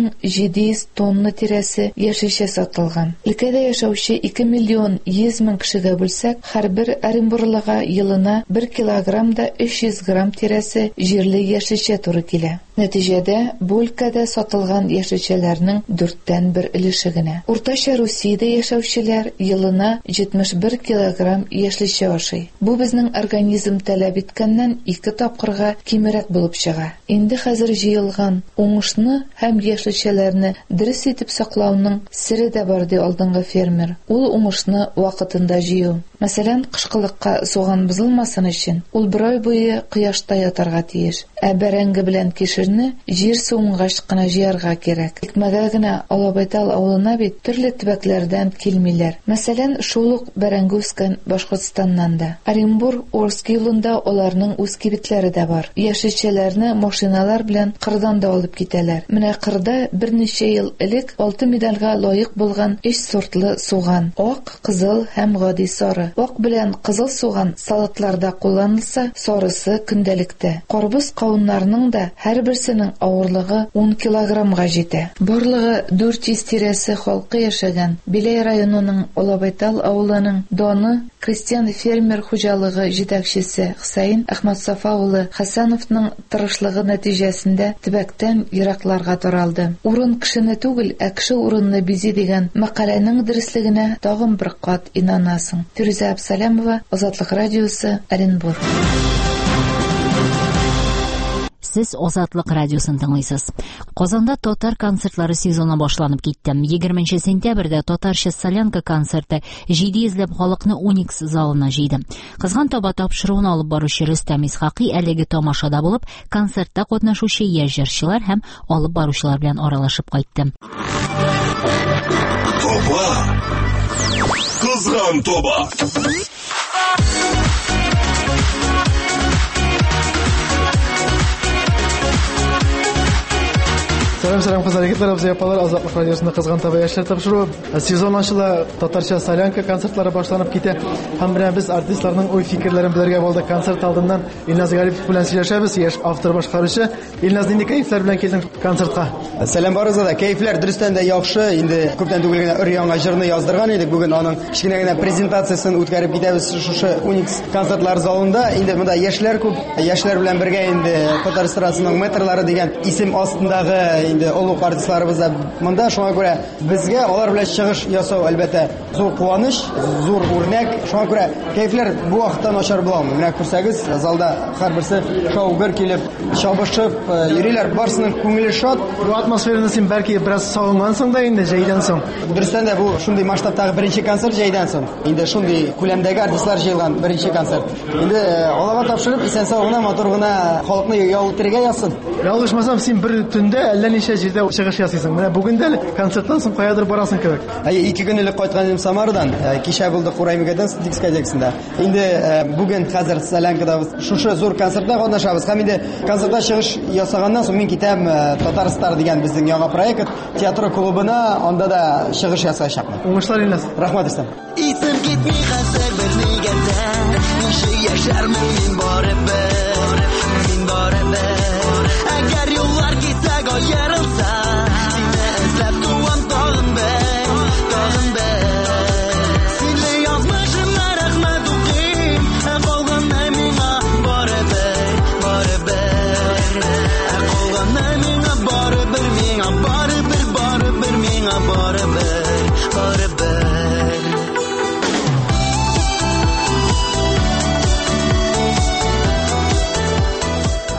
2700 тонна тирәсе яшелчә сатылган. Өлкәдә яшәүче 2 миллион 100 мең кешегә бүлсәк, һәрбер оренбурлыга елына 1 килограммда 300 грамм тирәсе җирле яшелчә туры килә. Нәтиҗәдә бу өлкәдә сатылган яшелчәләрнең 4тән 1 өлеше генә. Уртача Русиядә яшәүчеләр елына 71 килограмм яшелчә ашый. Бу безнең организм таләп иткәннән 2 тапкырга кимерәк булып чыга. Инде хәзер җыелган уңышны һәм яшелчәләрне дөрес итеп саклауның сире дә бар ди алдынгы фермер. Ул уңышны вакытында җыю. Мәсәлән, кышкылыкка суган бозылмасын өчен ул 1 ай буе кояшта ятарга тиеш. Ә бәрәңге белән кишерне җир суынгач кына җыярга кирәк. Икмәгә генә Алабайтал авылына бит төрле төбәкләрдән килмиләр. Мәсәлән, шул ук бәрәңге үскән Башкортстаннан да. Оренбург Орск юлында аларның үз кибетләре дә бар. Яшелчәләрне машиналар белән кырдан да алып китәләр. Менә кырда берничә ел элек алтын медальгә лаек булган 3 сортлы суган: ак, кызыл һәм гади сары. Ак белән кызыл суган салатларда кулланылса, сарысы көндәлектә. Карбыз кавыннарының да һәрберсенең авырлыгы 10 килограммга җитә. Барлыгы 400 тирәсе халкы яшәгән Биләй районының Алабайтал авылының Доны крестьян фермер хуҗалыгы җитәкчесе Хусаин Әхмәтсафа улы Хәсәновның тырышлыгы нәтиҗәсендә төбәктән еракларга таралды. Урын кешене түгел, ә кеше урынны бизи дигән мәкаләнең дөрестлегенә тагын бер кат инанасың. Фирүзә Абсалямова, Азатлык радиосы, Оренбург. Сез Азатлык радиосын тыңлыйсыз. Казанда татар концертлары сезоны башланып китте. 20 сентябрьдә татарча солянка концерты 700 халыкны Уникс залына җыйды. Кызган таба тапшыруын алып баручы Рөстәм Исхакый әлеге тамашада булып, концертта катнашучы яшь җырчылар һәм алып баручылар белән аралашып кайтты. Кызган таба. Сәлам кызлар, егетләр, абзый-апалар, Азатлык радиосында Кызган таба яшьләр тапшыру. Сезон ачыла, татарча солянка концертлары башланып китә. Һәм белән без артистларның уй фикерләрен белергә булдык. Концерт алдыннан Илназ Гарипов белән сөйләшәбез, яшь автор башкаручы. Илназ, нинди кайфлар белән килдең концертка? Сәлам барыгызга да. Кайфлар дөрестән дә яхшы. Инде күптән түгел генә өр-яңа җырны яздырган идек. Бүген аның кичкенә генә презентациясын үткәреп китәбез шушы Уникс концертлар залында. Инде монда яшьләр күп. Яшьләр белән бергә инде Татар эстрадасының метрлары дигән исем астындагы инде олуг артистларыбыз да монда. Шуңа күрә безгә алар белән чыгыш ясау әлбәттә зур куаныч, зур үрнәк. Шуңа күрә кайфлар бу вакытта начар була алмый. Менә күрсәгез, залда һәрберсе шау-гөр килеп, чабышып йөриләр. Барсының күңеле шат. Бу атмосфераны син бәлки бераз сагынгансың да инде җәйдән соң. Дөрестән дә бу шундый масштабтагы беренче концерт җәйдән соң. Инде шундый күләмдәге артистлар җыелган беренче концерт. Инде Аллага тапшырып, исән-сау гына, матур гына халыкны яулыктырга ясын. Ялгышмасам, син бер төндә әллә ничә җирдә чыгыш ясыйсың. Менә бүген дә концерттан соң каядыр барасың кебек. 2 көн элек кайткан идем Самардан. Кичә булды Кураймигәдән дискотекасында. Инде бүген хәзер Солянкада шушы зур концертта катнашабыз. Һәм инде концертта чыгыш ясаганнан соң мин китәм Татарстан дигән безнең яңа проект театр клубына, анда да чыгыш ясаячакмын. Уңышлар Илназ. Рәхмәт исән. Исем китми хәзер бернигәдә. Ничә яшәрмен мин барыбер. Мин барыбер. Әгәр юллар кисәк аерылса, сине эзләп туам тагын бер, тагын бер. Сине язмышыма рәхмәт укыйм, калганны миңа барыбер, барыбер. Калганны миңа барыбер, миңа барыбер, барыбер, миңа барыбер, барыбер.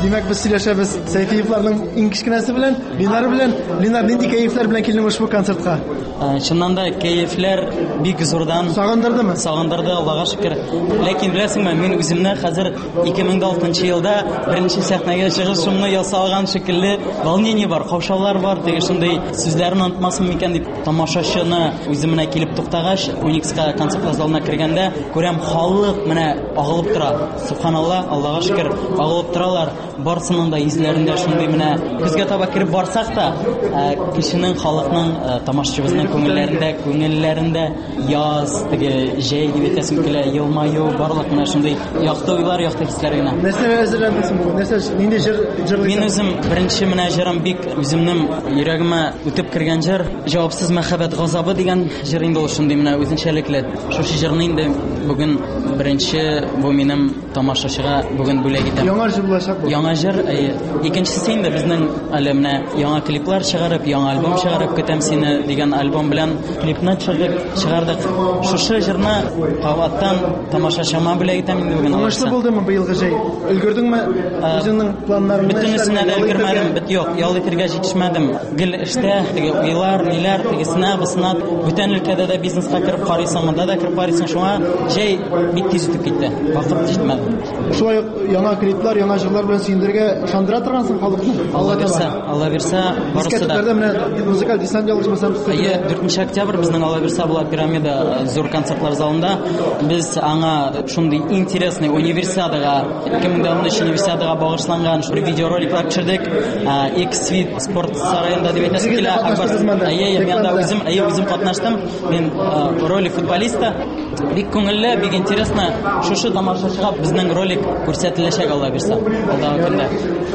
Димәк, без сөйләшәбез Сәйфиевларның иң кечкенәсе белән, Линар белән. Линар, нинди кәефләр белән килдең ошбу концертка? Чыннан да кәефләр бик зурдан. Сагындырдымы? Сагындырды, Аллага шөкер. Ләкин беләсеңме, мин үземне хәзер 2006 елда беренче сәхнәгә чыгышымны ясалган шикелле волнение бар, каушаулар бар, теге шундый сүзләрне онытмасым микән дип тамашачыны үземне килеп туктагач, Уникска концерт залына кергәндә, күрәм халык менә агылып тора. Субханалла, Аллага шөкер, агылып торалар. Барсының да йөзләрендә шундый менә күзгә таба киреп барсак та, кешенең, халыкның, тамашачыбызның күңелләрендә яз, теге җәй дип әйтәсем килә, елмаю, барлык менә шундый якты уйлар, якты хисләр генә. Нәрсә әзерләндең бүген? Нәрсә, нинди җырлыйсың? Мин үзем беренче менә җырым бик үземнең йөрәгемә үтеп кергән җыр, җавапсыз мәхәббәт газабы дигән җыр инде ул шундый менә үзенчәлекле. Шушы җырны инде бүген беренче бу минем тамашачыга бүген бүләк итәм. Яңа җыр булачак бу. Яңа җыр, икенчесе инде безнең әле менә яңа клиплар чыгарып, яңа альбом чыгарып көтәм сине дигән альбом белән клипны чыгардык. Шушы җырны кабаттан тамашачыма бүләк итәм инде бүген. Уңышлы булдымы быелгы җәй? Өлгердеңме үзеңнең планнарыңны? Бөтенесенә дә өлгермәдем, юк, ял итәргә җитешмәдем. Гел эштә, теге уйлар, ниләр, тегесенә, бусына, бүтән өлкәдә дә бизнеска кереп карыйсың, монда да кереп карыйсың, шуңа җәй бик тиз үтеп китте. Вакыт җитмәде. Шулай яңа клиплар, яңа җырлар белән сөендергә ышандыра торгансың халыкны. Алла бирсә, барысы да. Менә музыкаль десант ялгышмасам, 4 октябрь безнең Алла бирсә була пирамида зур концертлар залында. Без аңа шундый интересный универсиадага, 2013 универсиадага багышланган шундый видеороликлар төшердек. X-Suite спорт сараенда дип әйтәсем килә. Мен да үзем катнаштым. Мен роли футболиста. Бик күңелле, бик интересно. Шушы тамашачыга безнең ролик күрсәтеләчәк Алла бирсә. Алдагы көндә.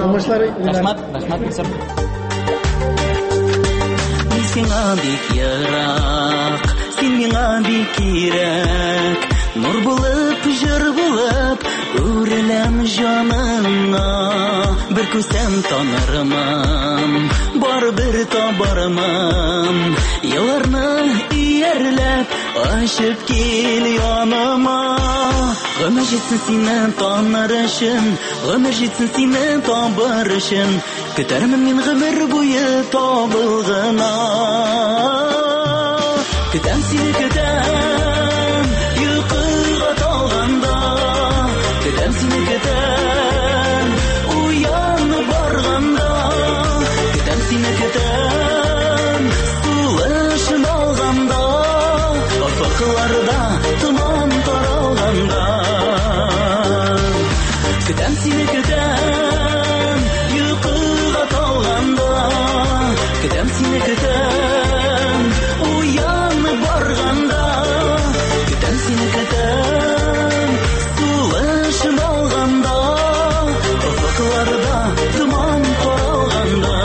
Рәхмәт, сер. Сиңа бик ярак, син миңа бик кирәк. Нур булып, җыр булып, үреләм җаныңа. Бер күсәм танырмын, бар бер табармын. Елларны иярләп, ачып кил яныма. Гомер җитсен сине таныр өчен, гомер җитсен сине табар өчен. Көтәрмен мин гомер буе табылгына. Көтәм сине көтәм, йокыга талганда. Көтәм сине көтәм, уянып барганда. Көтәм сине көтәм, сулышын алганда. Офыкларда томан таралганда. Көтәм сине көтәм, йокыга талганда. Көтәм сине көтәм, уянып барганда. Көтәм сине көтәм, сулышын алганда. Офыкларда томан таралганда.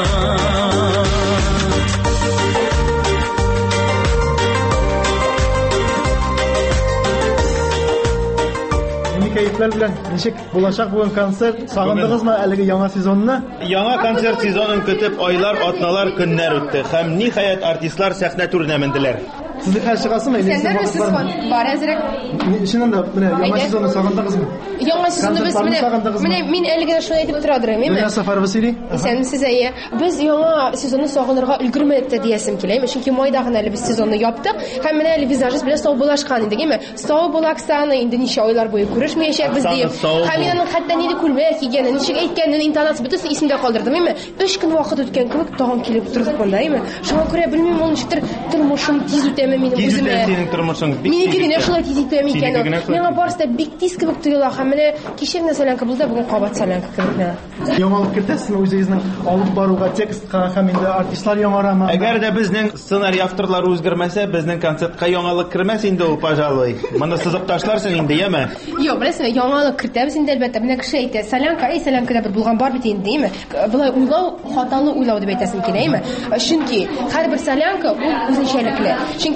Кәефләр белән ничек булачак бүген концерт? Сагындыгызмы әлеге яңа сезонны? Яңа концерт сезонын көтеп айлар, атналар, көннәр үтте һәм ниһаять артистлар сәхнә түренә менделәр. Сезнең хәл чыгасымы? Бар әзрәк. Чыннан да менә яңа сезонны сагындыгызмы? Яңа сезонны без менә мин әлегә шулай дип утырадырмын, әйме? Менә Сафарова сөйли. Сез әйе. Без яңа сезонны сагынырга өлгермәдек диесем килә, чөнки майда гына әле без сезонны яптык һәм менә әле визажист белән сау булашкан инде, әйме? Сау булаксаны инде ничә айлар буе күрешмәячәкбез дип. Һәм мин аның хәтта нидә күлмәк кигәнен, ничек әйткәнен, интонация бөтенсе исемдә калдырдым, әйме? 3 көн вакыт үткән кебек тагын килеп утырдык монда, әйме? Шуңа күрә белмим, ул ничектер тормышым тиз үтәме минем үземә. Минеке генә шулай тиз үтәме икән. Миңа барысы да бик тиз кебек тоела һәм менә кичәгенә Солянка булды, бүген кабат Солянка кебек. Яңалык кертәсезме үзегезнең алып баруга текстка һәм инде артистлар яңарамы? Әгәр дә безнең сценарий авторлары үзгәрмәсә, безнең концертка яңалык кермәс инде ул, пожалуй. Моны сызып ташларсың инде, яме? Юк, беләсеңме, яңалык кертәбез инде әлбәттә. Менә кеше әйтә, Солянкада бер булган бар бит инде, әйме? Булай уйлау, хаталы уйлау дип әйтәсем килә, әйме? Чөнки һәрбер Солянка ул үзенчәлекле. Чөнки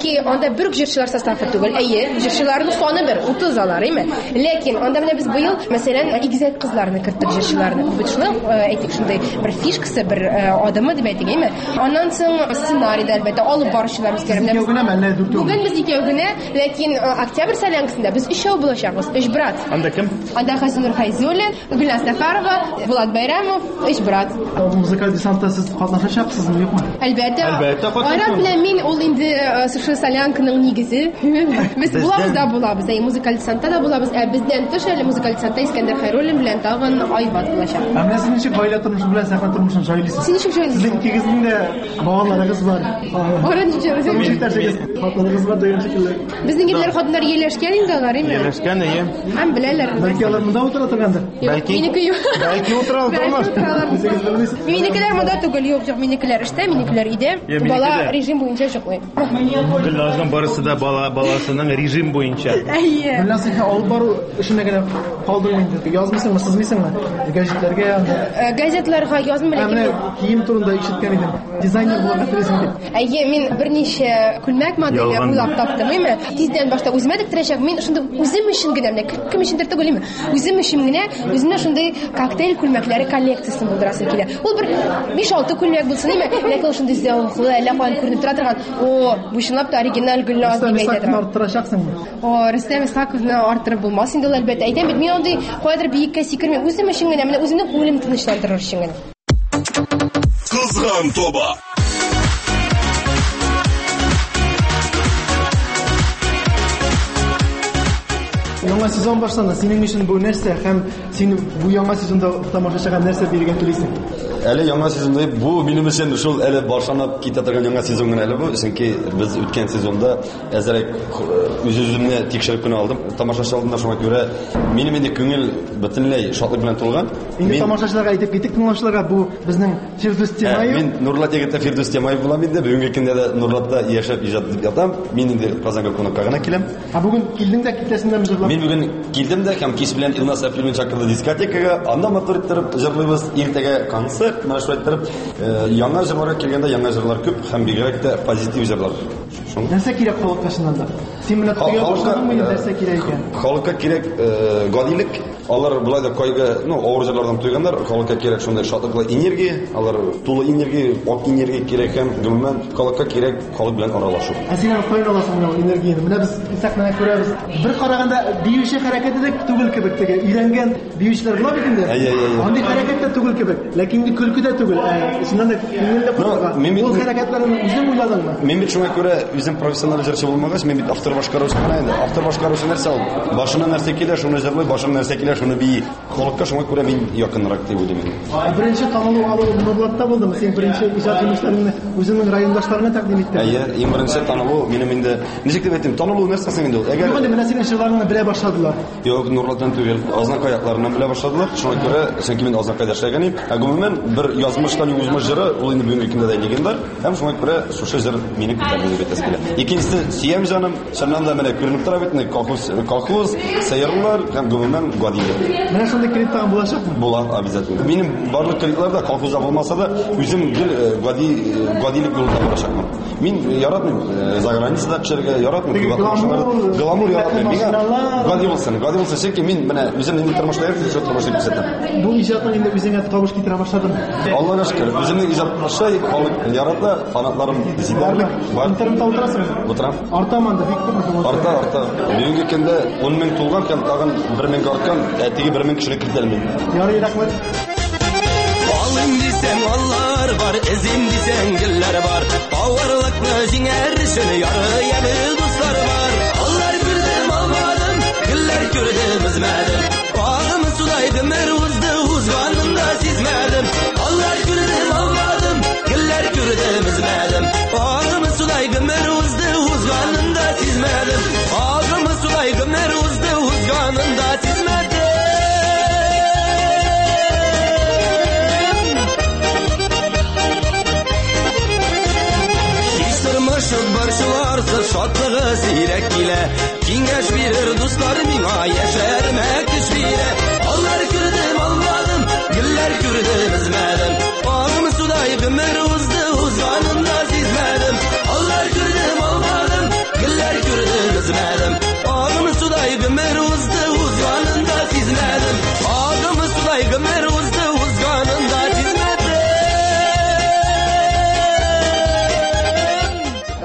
Çünkü onda bir җырчылар составы түгел. Әйе, җырчыларның саны 30 алар, әйме. Ләкин анда менә без быел, мәсәлән, игезәк кызларны керттек җырчыларны. Бу шулай, әйтик шундай бер фишкасы, бер адымы дип әйтик, әйме. Аннан соң сценарийда әлбәттә алып баручылар үзгәрмәләр. Бүген без икәү генә, ләкин октябрь солянкасында без 3 булачакбыз. 3 брат. Анда кем? Анда Хәзинур Файзуллин, Гөлназ Сафарова, Булат Байрамов, 3 брат. Музыкаль десантта сез катнашачаксызмы, юкмы? Әлбәттә. Әлбәттә Айрат белән мин ул инде Сыршы солянканың нигезе. Без булабыз да булабыз. Музыкаль десантта да булабыз. Бездән тыш әле музыкаль десантта Искәндәр Хәйруллин белән тагын Айбат булачак. Менә син ничек гаилә тормышы белән сәхнә тормышын җайлыйсыз? Син ничек җайлыйсың? Сезнең икегезнең дә балаларыгыз бар. Хатынларыгыз бар дигән шикелле. Безнекеләр хатыннар ияләшкән инде алар, әйме? Ияләшкән, әйе. Һәм беләләр. Бәлки алар монда утыра торгандыр. Бәлки утыра алмаш. Минекеләр монда түгел, юк, минекеләр эштә, минекеләр өйдә. Бала режим буенча җоклый. Гөлназның барысы да баласының режим буенча. Әйе. Гөлназның алып бару эшенә генә калдырмый инде. Язмыйсыңмы, сызмыйсыңмы? Газетләргә газетларга язмыйм, ләкин кием турында ишеткән идем. Дизайнер булырга телисең дип. Әйе, мин берничә күлмәк модель уйлап таптым, әйме? Тиздән башта үземә тиктерәчәк, мин шунда үзем өчен генә, менә кем өчен түгел, әйме? Үзем өчен генә, үземә шундай коктейль күлмәкләре коллекциясын булдырасым килә. Ул бер 5-6 күлмәк булсын, әйме? Ләкин ул шундай зәвыклы, әллә каян күренеп тора торган. О, бу чынлап та оригинал Гөлназ дип әйтәләр. Арттырачаксыңмы? О, Рөстәм Исхаковны арттырып булмас инде, әлбәттә. Әйтәм бит, мин андый кайдыр биеккә сикермим. Үзем өчен генә, менә үземнең күңелемне тынычландырыр өчен генә. Кызган тоба. Яңа сезон башланды. Синең өчен бу нәрсә һәм син бу яңа сезонда тамашачыга нәрсә бирергә телисең? Әле яңа сезонда бу минем өчен шул әле башланып китә торган яңа сезон гына әле бу. Чөнки без үткән сезонда әзрәк үз-үземне тикшереп кенә алдым. Тамашачы алдында шуңа күрә минем инде күңел бөтенләй шатлык белән тулган. Инде тамашачыларга әйтеп китик, тыңлаучыларга бу безнең Фирдус Темаев. Мин Нурлат егетә Фирдус Темаев булам инде. Бүгенге көндә дә Нурлатта яшәп иҗат итеп ятам. Мин инде Казанга кунакка гына киләм. Бүген килдең дә китәсендәме җырлап? Мин бүген килдем дә һәм кич белән Илнас Әпилович чакырды дискотекага. Анда мотор иттереп җырлыйбыз. Иртәгә концерт, менә шулай иттереп яңа җырларга килгәндә яңа җырлар күп һәм бигрәк тә позитив җырлар. Нәрсә кирәк халыкка чыннан да? Син менә тыя башладыңмы инде нәрсә кирәк икән? Халыкка кирәк гадилек. Алар булай да кайгы, авыр җырлардан туйганнар. Халыкка кирәк шундый шатлыклы энергия, алар тулы энергия, ак энергия кирәк һәм гомумән халыкка кирәк халык белән аралашу. Син кайдан аласың менә энергияне? Менә без сәхнәдә күрәбез. Бер караганда биюче хәрәкәте дә түгел кебек теге өйрәнгән биючеләр була бит инде. Андый хәрәкәт дә түгел кебек, ләкин көлке дә түгел. Шуннан да күңелдә калган. Ул хәрәкәтләрне үзең уйладыңмы? Мин бит шуңа күрә үзем профессиональ җырчы булмагач, мин бит автор башкаручы гына инде. Автор башкаручы нәрсә ул? Башына нәрсә килә, шуны җырлый, башына нәрсә килә, шуны бии. Халыкка шуңа күрә мин якынрак дип уйлыйм. Беренче танылу алу Нурлатта булдымы? Син беренче иҗат җимешләреңне үзеңнең райондашларына тәкъдим иттең. Әйе, иң беренче танылу минем инде. Ничек дип әйтим? Танылу нәрсәсен инде ул? Әгәр менә синең җырларыңны белә башладылар. Юк, Нурлаттан түгел, Азнакай аякларыннан белә башладылар. Шуңа күрә, чөнки мин Азнакайда эшләгән идем. Гомумән бер язмыштан узмыш җыры ул инде бүгенге көндә дә легендар. Һәм шуңа күрә шушы җыр мине күтәрде дип әйтәсе килә. Икенчесе, сөям җаным, чыннан да менә күренеп тора бит, колхоз, сәйярлар һәм гомумән гадилек. Менә шундый клиптан булачакмы? Була, обязательно. Минем барлык клипларда колхозда булмаса да, үзем гадилек юлында барачакмын. Мин яратмыйм заграницада эшләргә, яратмыйм гламур яратмыйм. Миңа гади булсын, чөнки мин менә үземнең тормышта яшәп тормышны күрсәтәм. Бу иҗатың инде үзеңә табыш китерә башладымы? Аллага шөкер, үземнең иҗат эшләй, халык ярата, фанатларым зидарлык бар. Интернетта утырасыңмы? Утырам. Артаман да бик күп. Арта. Бүгенге көндә 10 мең тулган һәм тагын 1 мең арткан, теге 1 мең кешене кертәлмим. Ярый, рәхмәт. Алым дисәң аллар бар, эзем дисәң гөлләр бар. Авырлыкны җиңәр өчен ярый әле дуслар бар. Аллар күрдем алмадым, гөлләр күрдем үзмәдем. Агым судай гомер узды, узганымда сизмәдем. Аллар күрдем алмадым, гөлләр күрдем үзмәдем. Агым судай гомер узды, узганымда сизмәдем. Агым судай гомер узды, узганымда сизмәдем. Барчыларсыз шатлыгы сирәк килә. Киңәш бирер дуслар миңа, яшәрмәк көч бирә. Аллар күрдем алмадым, гөлләр күрдем үзмәдем. Агым судай гомер узды, узганымда сизмәдем. Аллар күрдем алмадым,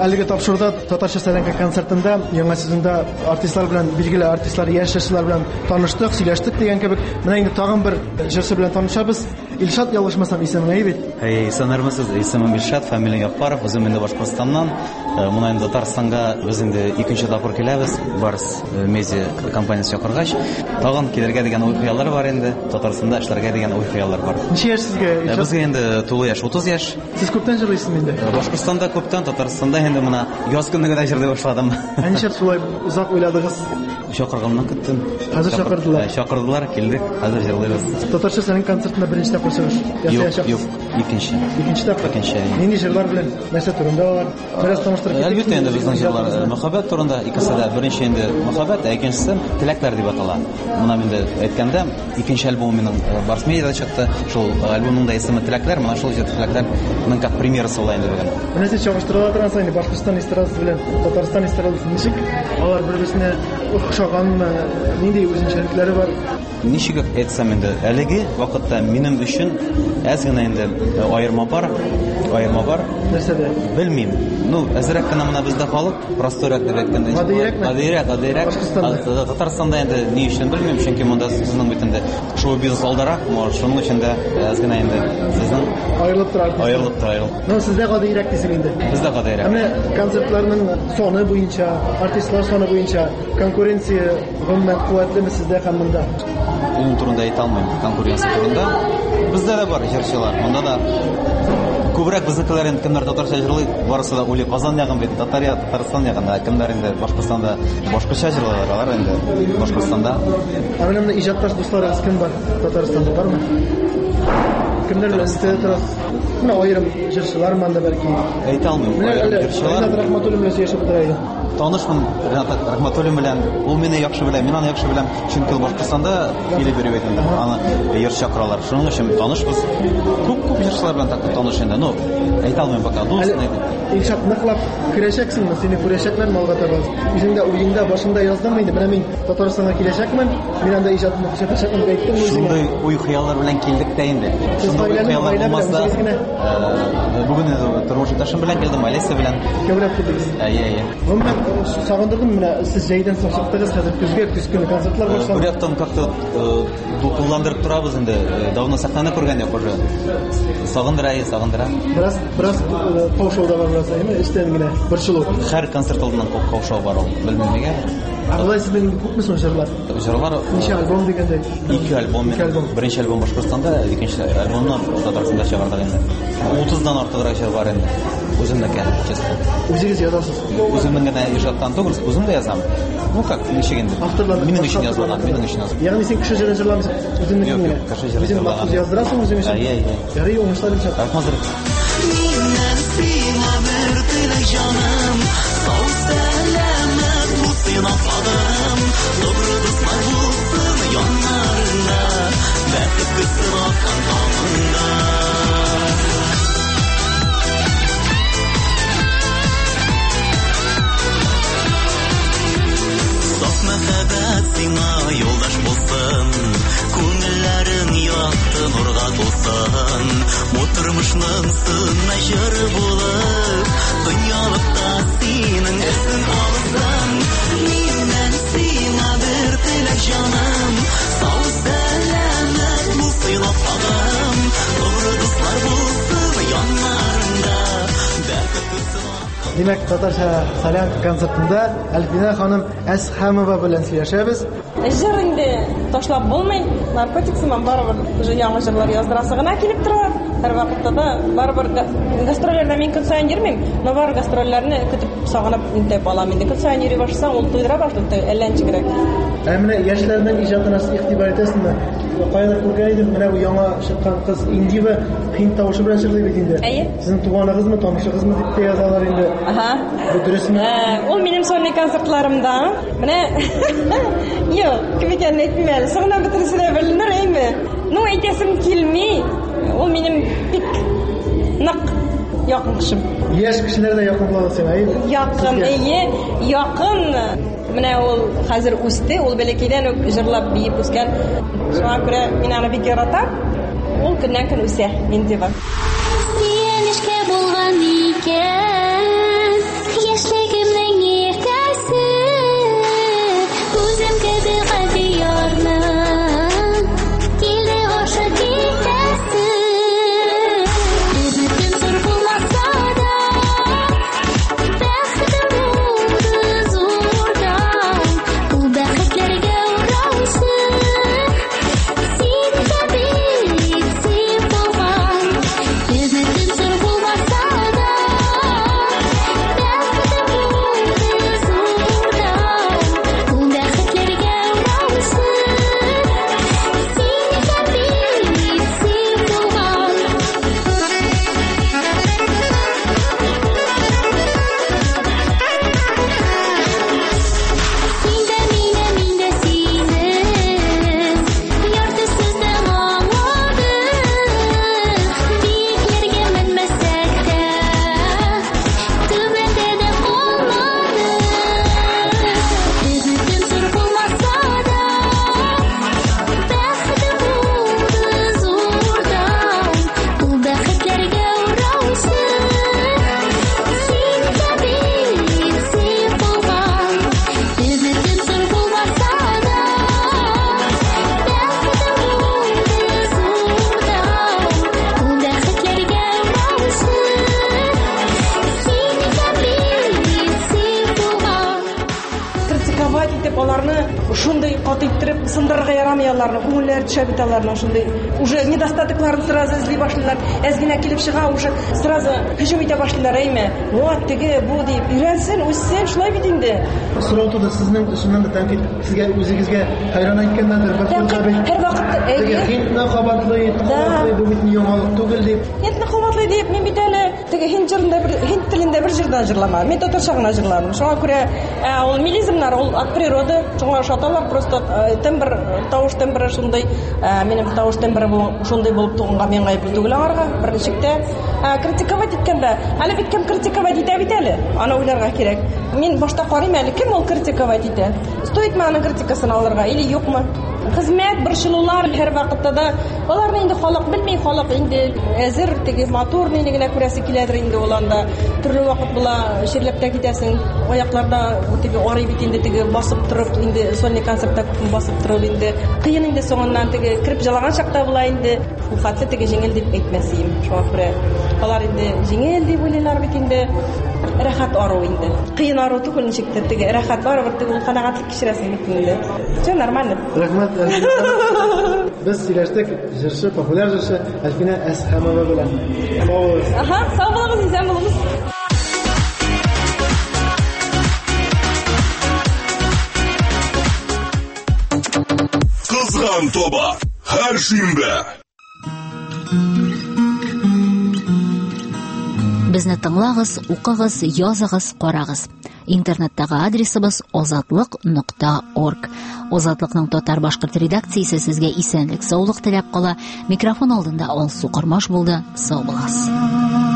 әлеге тапшыруда татарча сәләнке концертында яңа сезонда артистлар белән билгеле артистлар, яшь җырчылар белән таныштык, сөйләштек дигән кебек. Менә инде тагын бер җырчы белән танышабыз. Илшат, ялгышмасам исеме әйбит. Санармысыз, исемем Илшат, фамилия Яппаров, үзем инде Башкортстаннан. Моны инде Татарстанга без инде икенче тапкыр киләбез. Барс медиа компаниясе чакыргач, тагын килергә дигән уй-хыяллар бар инде. Татарстанда эшләргә дигән уй-хыяллар бар. Ничә яшь сезгә, Илшат? Безгә инде тулы яшь 30 яшь. Сез күптән җырлыйсыз инде? Башкортстанда күптән, Татарстанда инде моны яз көнне генә җырлый башладым. Ничә шулай узак уйладыгыз? Чакырганнан көттем. Хәзер чакырдылар. Чакырдылар, килдек, хәзер җырлыйбыз. Татарча сәләнке концертында беренче тапкыр чыгыш. Юк, икенче. Икенче тапкыр. Нинди җырлар белән нәрсә турында бар? Бераз таныштырып китик. Әлбәттә, инде безнең җырлар мәхәббәт турында, икесе дә. Беренче инде мәхәббәт, икенчесе теләкләр дип атала. Моны инде әйткәндә, икенче альбом минем Барс медиада чыкты. Шул альбомның да исеме Теләкләр, менә шул теләкләрнең как премьерасы була инде бүген. Менә сез чагыштырыла торгансыз инде Башкортстан эстрадасы белән Татарстан эстрадасы ничек? Алар бер-берсенә охшаганмы? Нинди үзенчәлекләре бар? Ничек әйтсәм инде, әлеге вакытта минем өчен әз генә инде аерма бар. Нәрсәдә? Белмим. Әзрәк кенә менә бездә халык просторак дип әйткәндә. Гадиерәк. Татарстанда инде ни өчен белмим, чөнки монда сезнең битендә шоу бизнес алдарак, шуның өчен дә әз генә инде сезнең аерылып тора. Сездә гадиерәк дисең инде. Бездә гадиерәк. Менә концертларның саны буенча, артистлар саны буенча конкуренция гомумән куәтлеме сездә һәм монда? Ул турында әйтә алмыйм, конкуренция турында. Бездә дә бар җырчылар, монда да күбрәк безнекеләр инде кемнәр татарча җырлый, барысы да уйлый Казан ягын бит, Татарстан ягында, кемнәр инде Башкортстанда башкача җырлыйлар, алар инде Башкортстанда. Менә иҗатташ дусларыгыз кем бар Татарстанда, бармы? Кемнәр белән эстәдә торасыз? Менә аерым җырчылар монда бәлки. Әйтә алмыйм. Җырлар Рахматуллин белән яшәп тора иде. Танышмын Рахматуллин белән, ул мине яхшы белә, мин аны яхшы беләм, чөнки ул Башкортстанда килеп йөри бит инде. Аны йыр чакыралар. Шуның өчен танышбыз. Күп җырчылар белән таныш инде. Әйтә алмыйм пока. Илшат, ныклап керәчәксеңме? Сине күрәчәкләрме алга таба? Үзеңдә уеңдә башында яздыңмы инде? Менә мин Татарстанга киләчәкмен, мин анда иҗатымны күрсәтәчәкмен дип әйттем үзеңә. Шундый уй-хыяллар белән килдек тә инде. Шундый уй-хыялар булмаса, бүген тормыш иптәшем белән килдем, Алиса белән. Кемрәк килдегез? Гомумән сагындырдым менә сез җәйдән соң чыктыгыз, хәзер көзгә концертлар башланды. Буряктан как-то тулыландырып торабыз инде. Давно сәхнәне күргән юк уже. Сагындыра. Бераз каушау да бар булса, эштән генә борчылу. Һәр концерт алдыннан каушау бар ул. Белмим нигә. Алай сезнең күпме соң җырлар? Җырлар ничә альбом дигәндә? 2 альбом. Беренче альбом Башкортстанда, икенче альбомны Татарстанда чыгардык инде. 30-дан артыграк җыр бар инде. Үземнеке, честно. Үзегез язасыз? Үземнең генә иҗаттан түгел, үзем дә язам. Как ничек инде? Минем өчен язылган, Ягъни син кеше җырын җырламыйсың, үзеңнең генә. Үзең махсус яздырасың үзең өчен. Ярый, уңышлар өчен. Рахмәт. Миннән сиңа бер теләк җаным, сау сәламәт булсын атладым. Добры дуслар булсын яннарында, бәхет көтсен аккан таңында. Мәхәббәт сиңа юлдаш булсын, күңелләрең якты нурга тулсын. Бу тормышның сынна җыры булып, дөньялыкта синең эсең алсын. Миннән сиңа бер теләк җаным, сау сәламәт булсын атлагым. Добры дуслар булсын яннарында, бәхет көтсен. Димәк, Татарча сәләнке концертында Альбина ханым Әсхәмова белән сөйләшәбез. Җыр инде ташлап булмый, наркотик сыман барыбер уже яңа җырлар яздырасы гына килеп тора. Һәр вакытта да барыбер гастрольләрдә мин көн саен йөрмим, но бар гастрольләрне көтеп сагынып интеп алам инде. Көн саен йөри башласаң, ул туйдыра башлый, әллә ничегрәк. Менә яшьләрнең иҗатына игътибар итәсезме? Кайда күргән идем, менә бу яңа чыккан кыз Индива хин тавышы белән җырлый бит инде. Сезнең туганыгызмы, танышыгызмы дип язалар инде. Бу дөресме? Ул минем сольный концертларымда. Менә юк, кем икәнен әйтмим әле. Соңыннан бөтенесе дә беленер, әйме? Әйтәсем килми. Ул минем бик нык якын кешем. Яшь кешеләр дә якын булады сиңа, әйме? Якын, якын. Менә ул хәзер үсте, ул бәләкәйдән үк җырлап биеп үскән. Шуңа күрә мин аны бик яратам. Ул көннән-көн үсә, Индива. Сөенечкә булган икән, ушундай катыйтырып сындырырга ярамый аларны, күңелләре төшә бит аларның шундай. Уже недостатокларын сразу эзли башлыйлар. Әзгенә килеп чыга, уже сразу һөҗүм итә башлыйлар, әйме. Вот теге, бу дип, өйрәнсен, үссен, шулай бит инде. Сорауты да сезнең шуннан да тәнкыйть сезгә үзегезгә хайран иткәннәндер. Һәр вакытта теге хинтны кабатлый, бу бит яңалык түгел дип. Хинтны кабатлый дип, мин бит әле теге хинт җырында бер хинт телендә бер җырда җырламадым. Мин татарча гына җырладым. Шуңа күрә ул милизмнар, ул от природы, шуңа шаталар просто тембр, тавыш тембры шундай, минем тавыш тембры бу шундай булып туганга мен гаепле түгел аңарга. Беренчектә критиковать иткәндә, әле бит кем критиковать итә бит әле? Аны уйларга кирәк. Мин башта карыйм әле, кем ул критиковать итә? Стоит аны критикасын алырга или юкмы? Хезмәт борчылулар һәр вакытта да аларны инде халык белми, халык инде әзер теге матур нигә генә күрәсе киләдер инде ул анда төрле вакыт була ширләп тә китәсең, аякларда теге арый бит инде теге басып торып инде сольный концертта басып торып инде кыен инде соңыннан теге кирип җалаган чакта була инде ул хәтле теге җиңел дип әйтмәсем. Шуңа күрә алар инде җиңел дип уйлыйлар бит инде рәхәт ару инде. Кыен ару түгел ничектер теге рәхәт барыбер теге ул канәгатьлек кичерәсең бит инде. Все нормально. Рәхмәт. Без сөйләштек, җырчы, популяр җырчы Альфина Әсхәмова белән. Сау булыгыз, исән булыгыз. Кызган тоба һәр шимбә. Безне тыңлагыз, укыгыз, языгыз, карагыз. Интернеттагы адресыбыз озатлык.org. Озатлыкның татар-башкорт редакциясе сезгә исәнлек, саулык теләп кала. Микрофон алдында Алсу Кормаш булды. Сау булыгыз.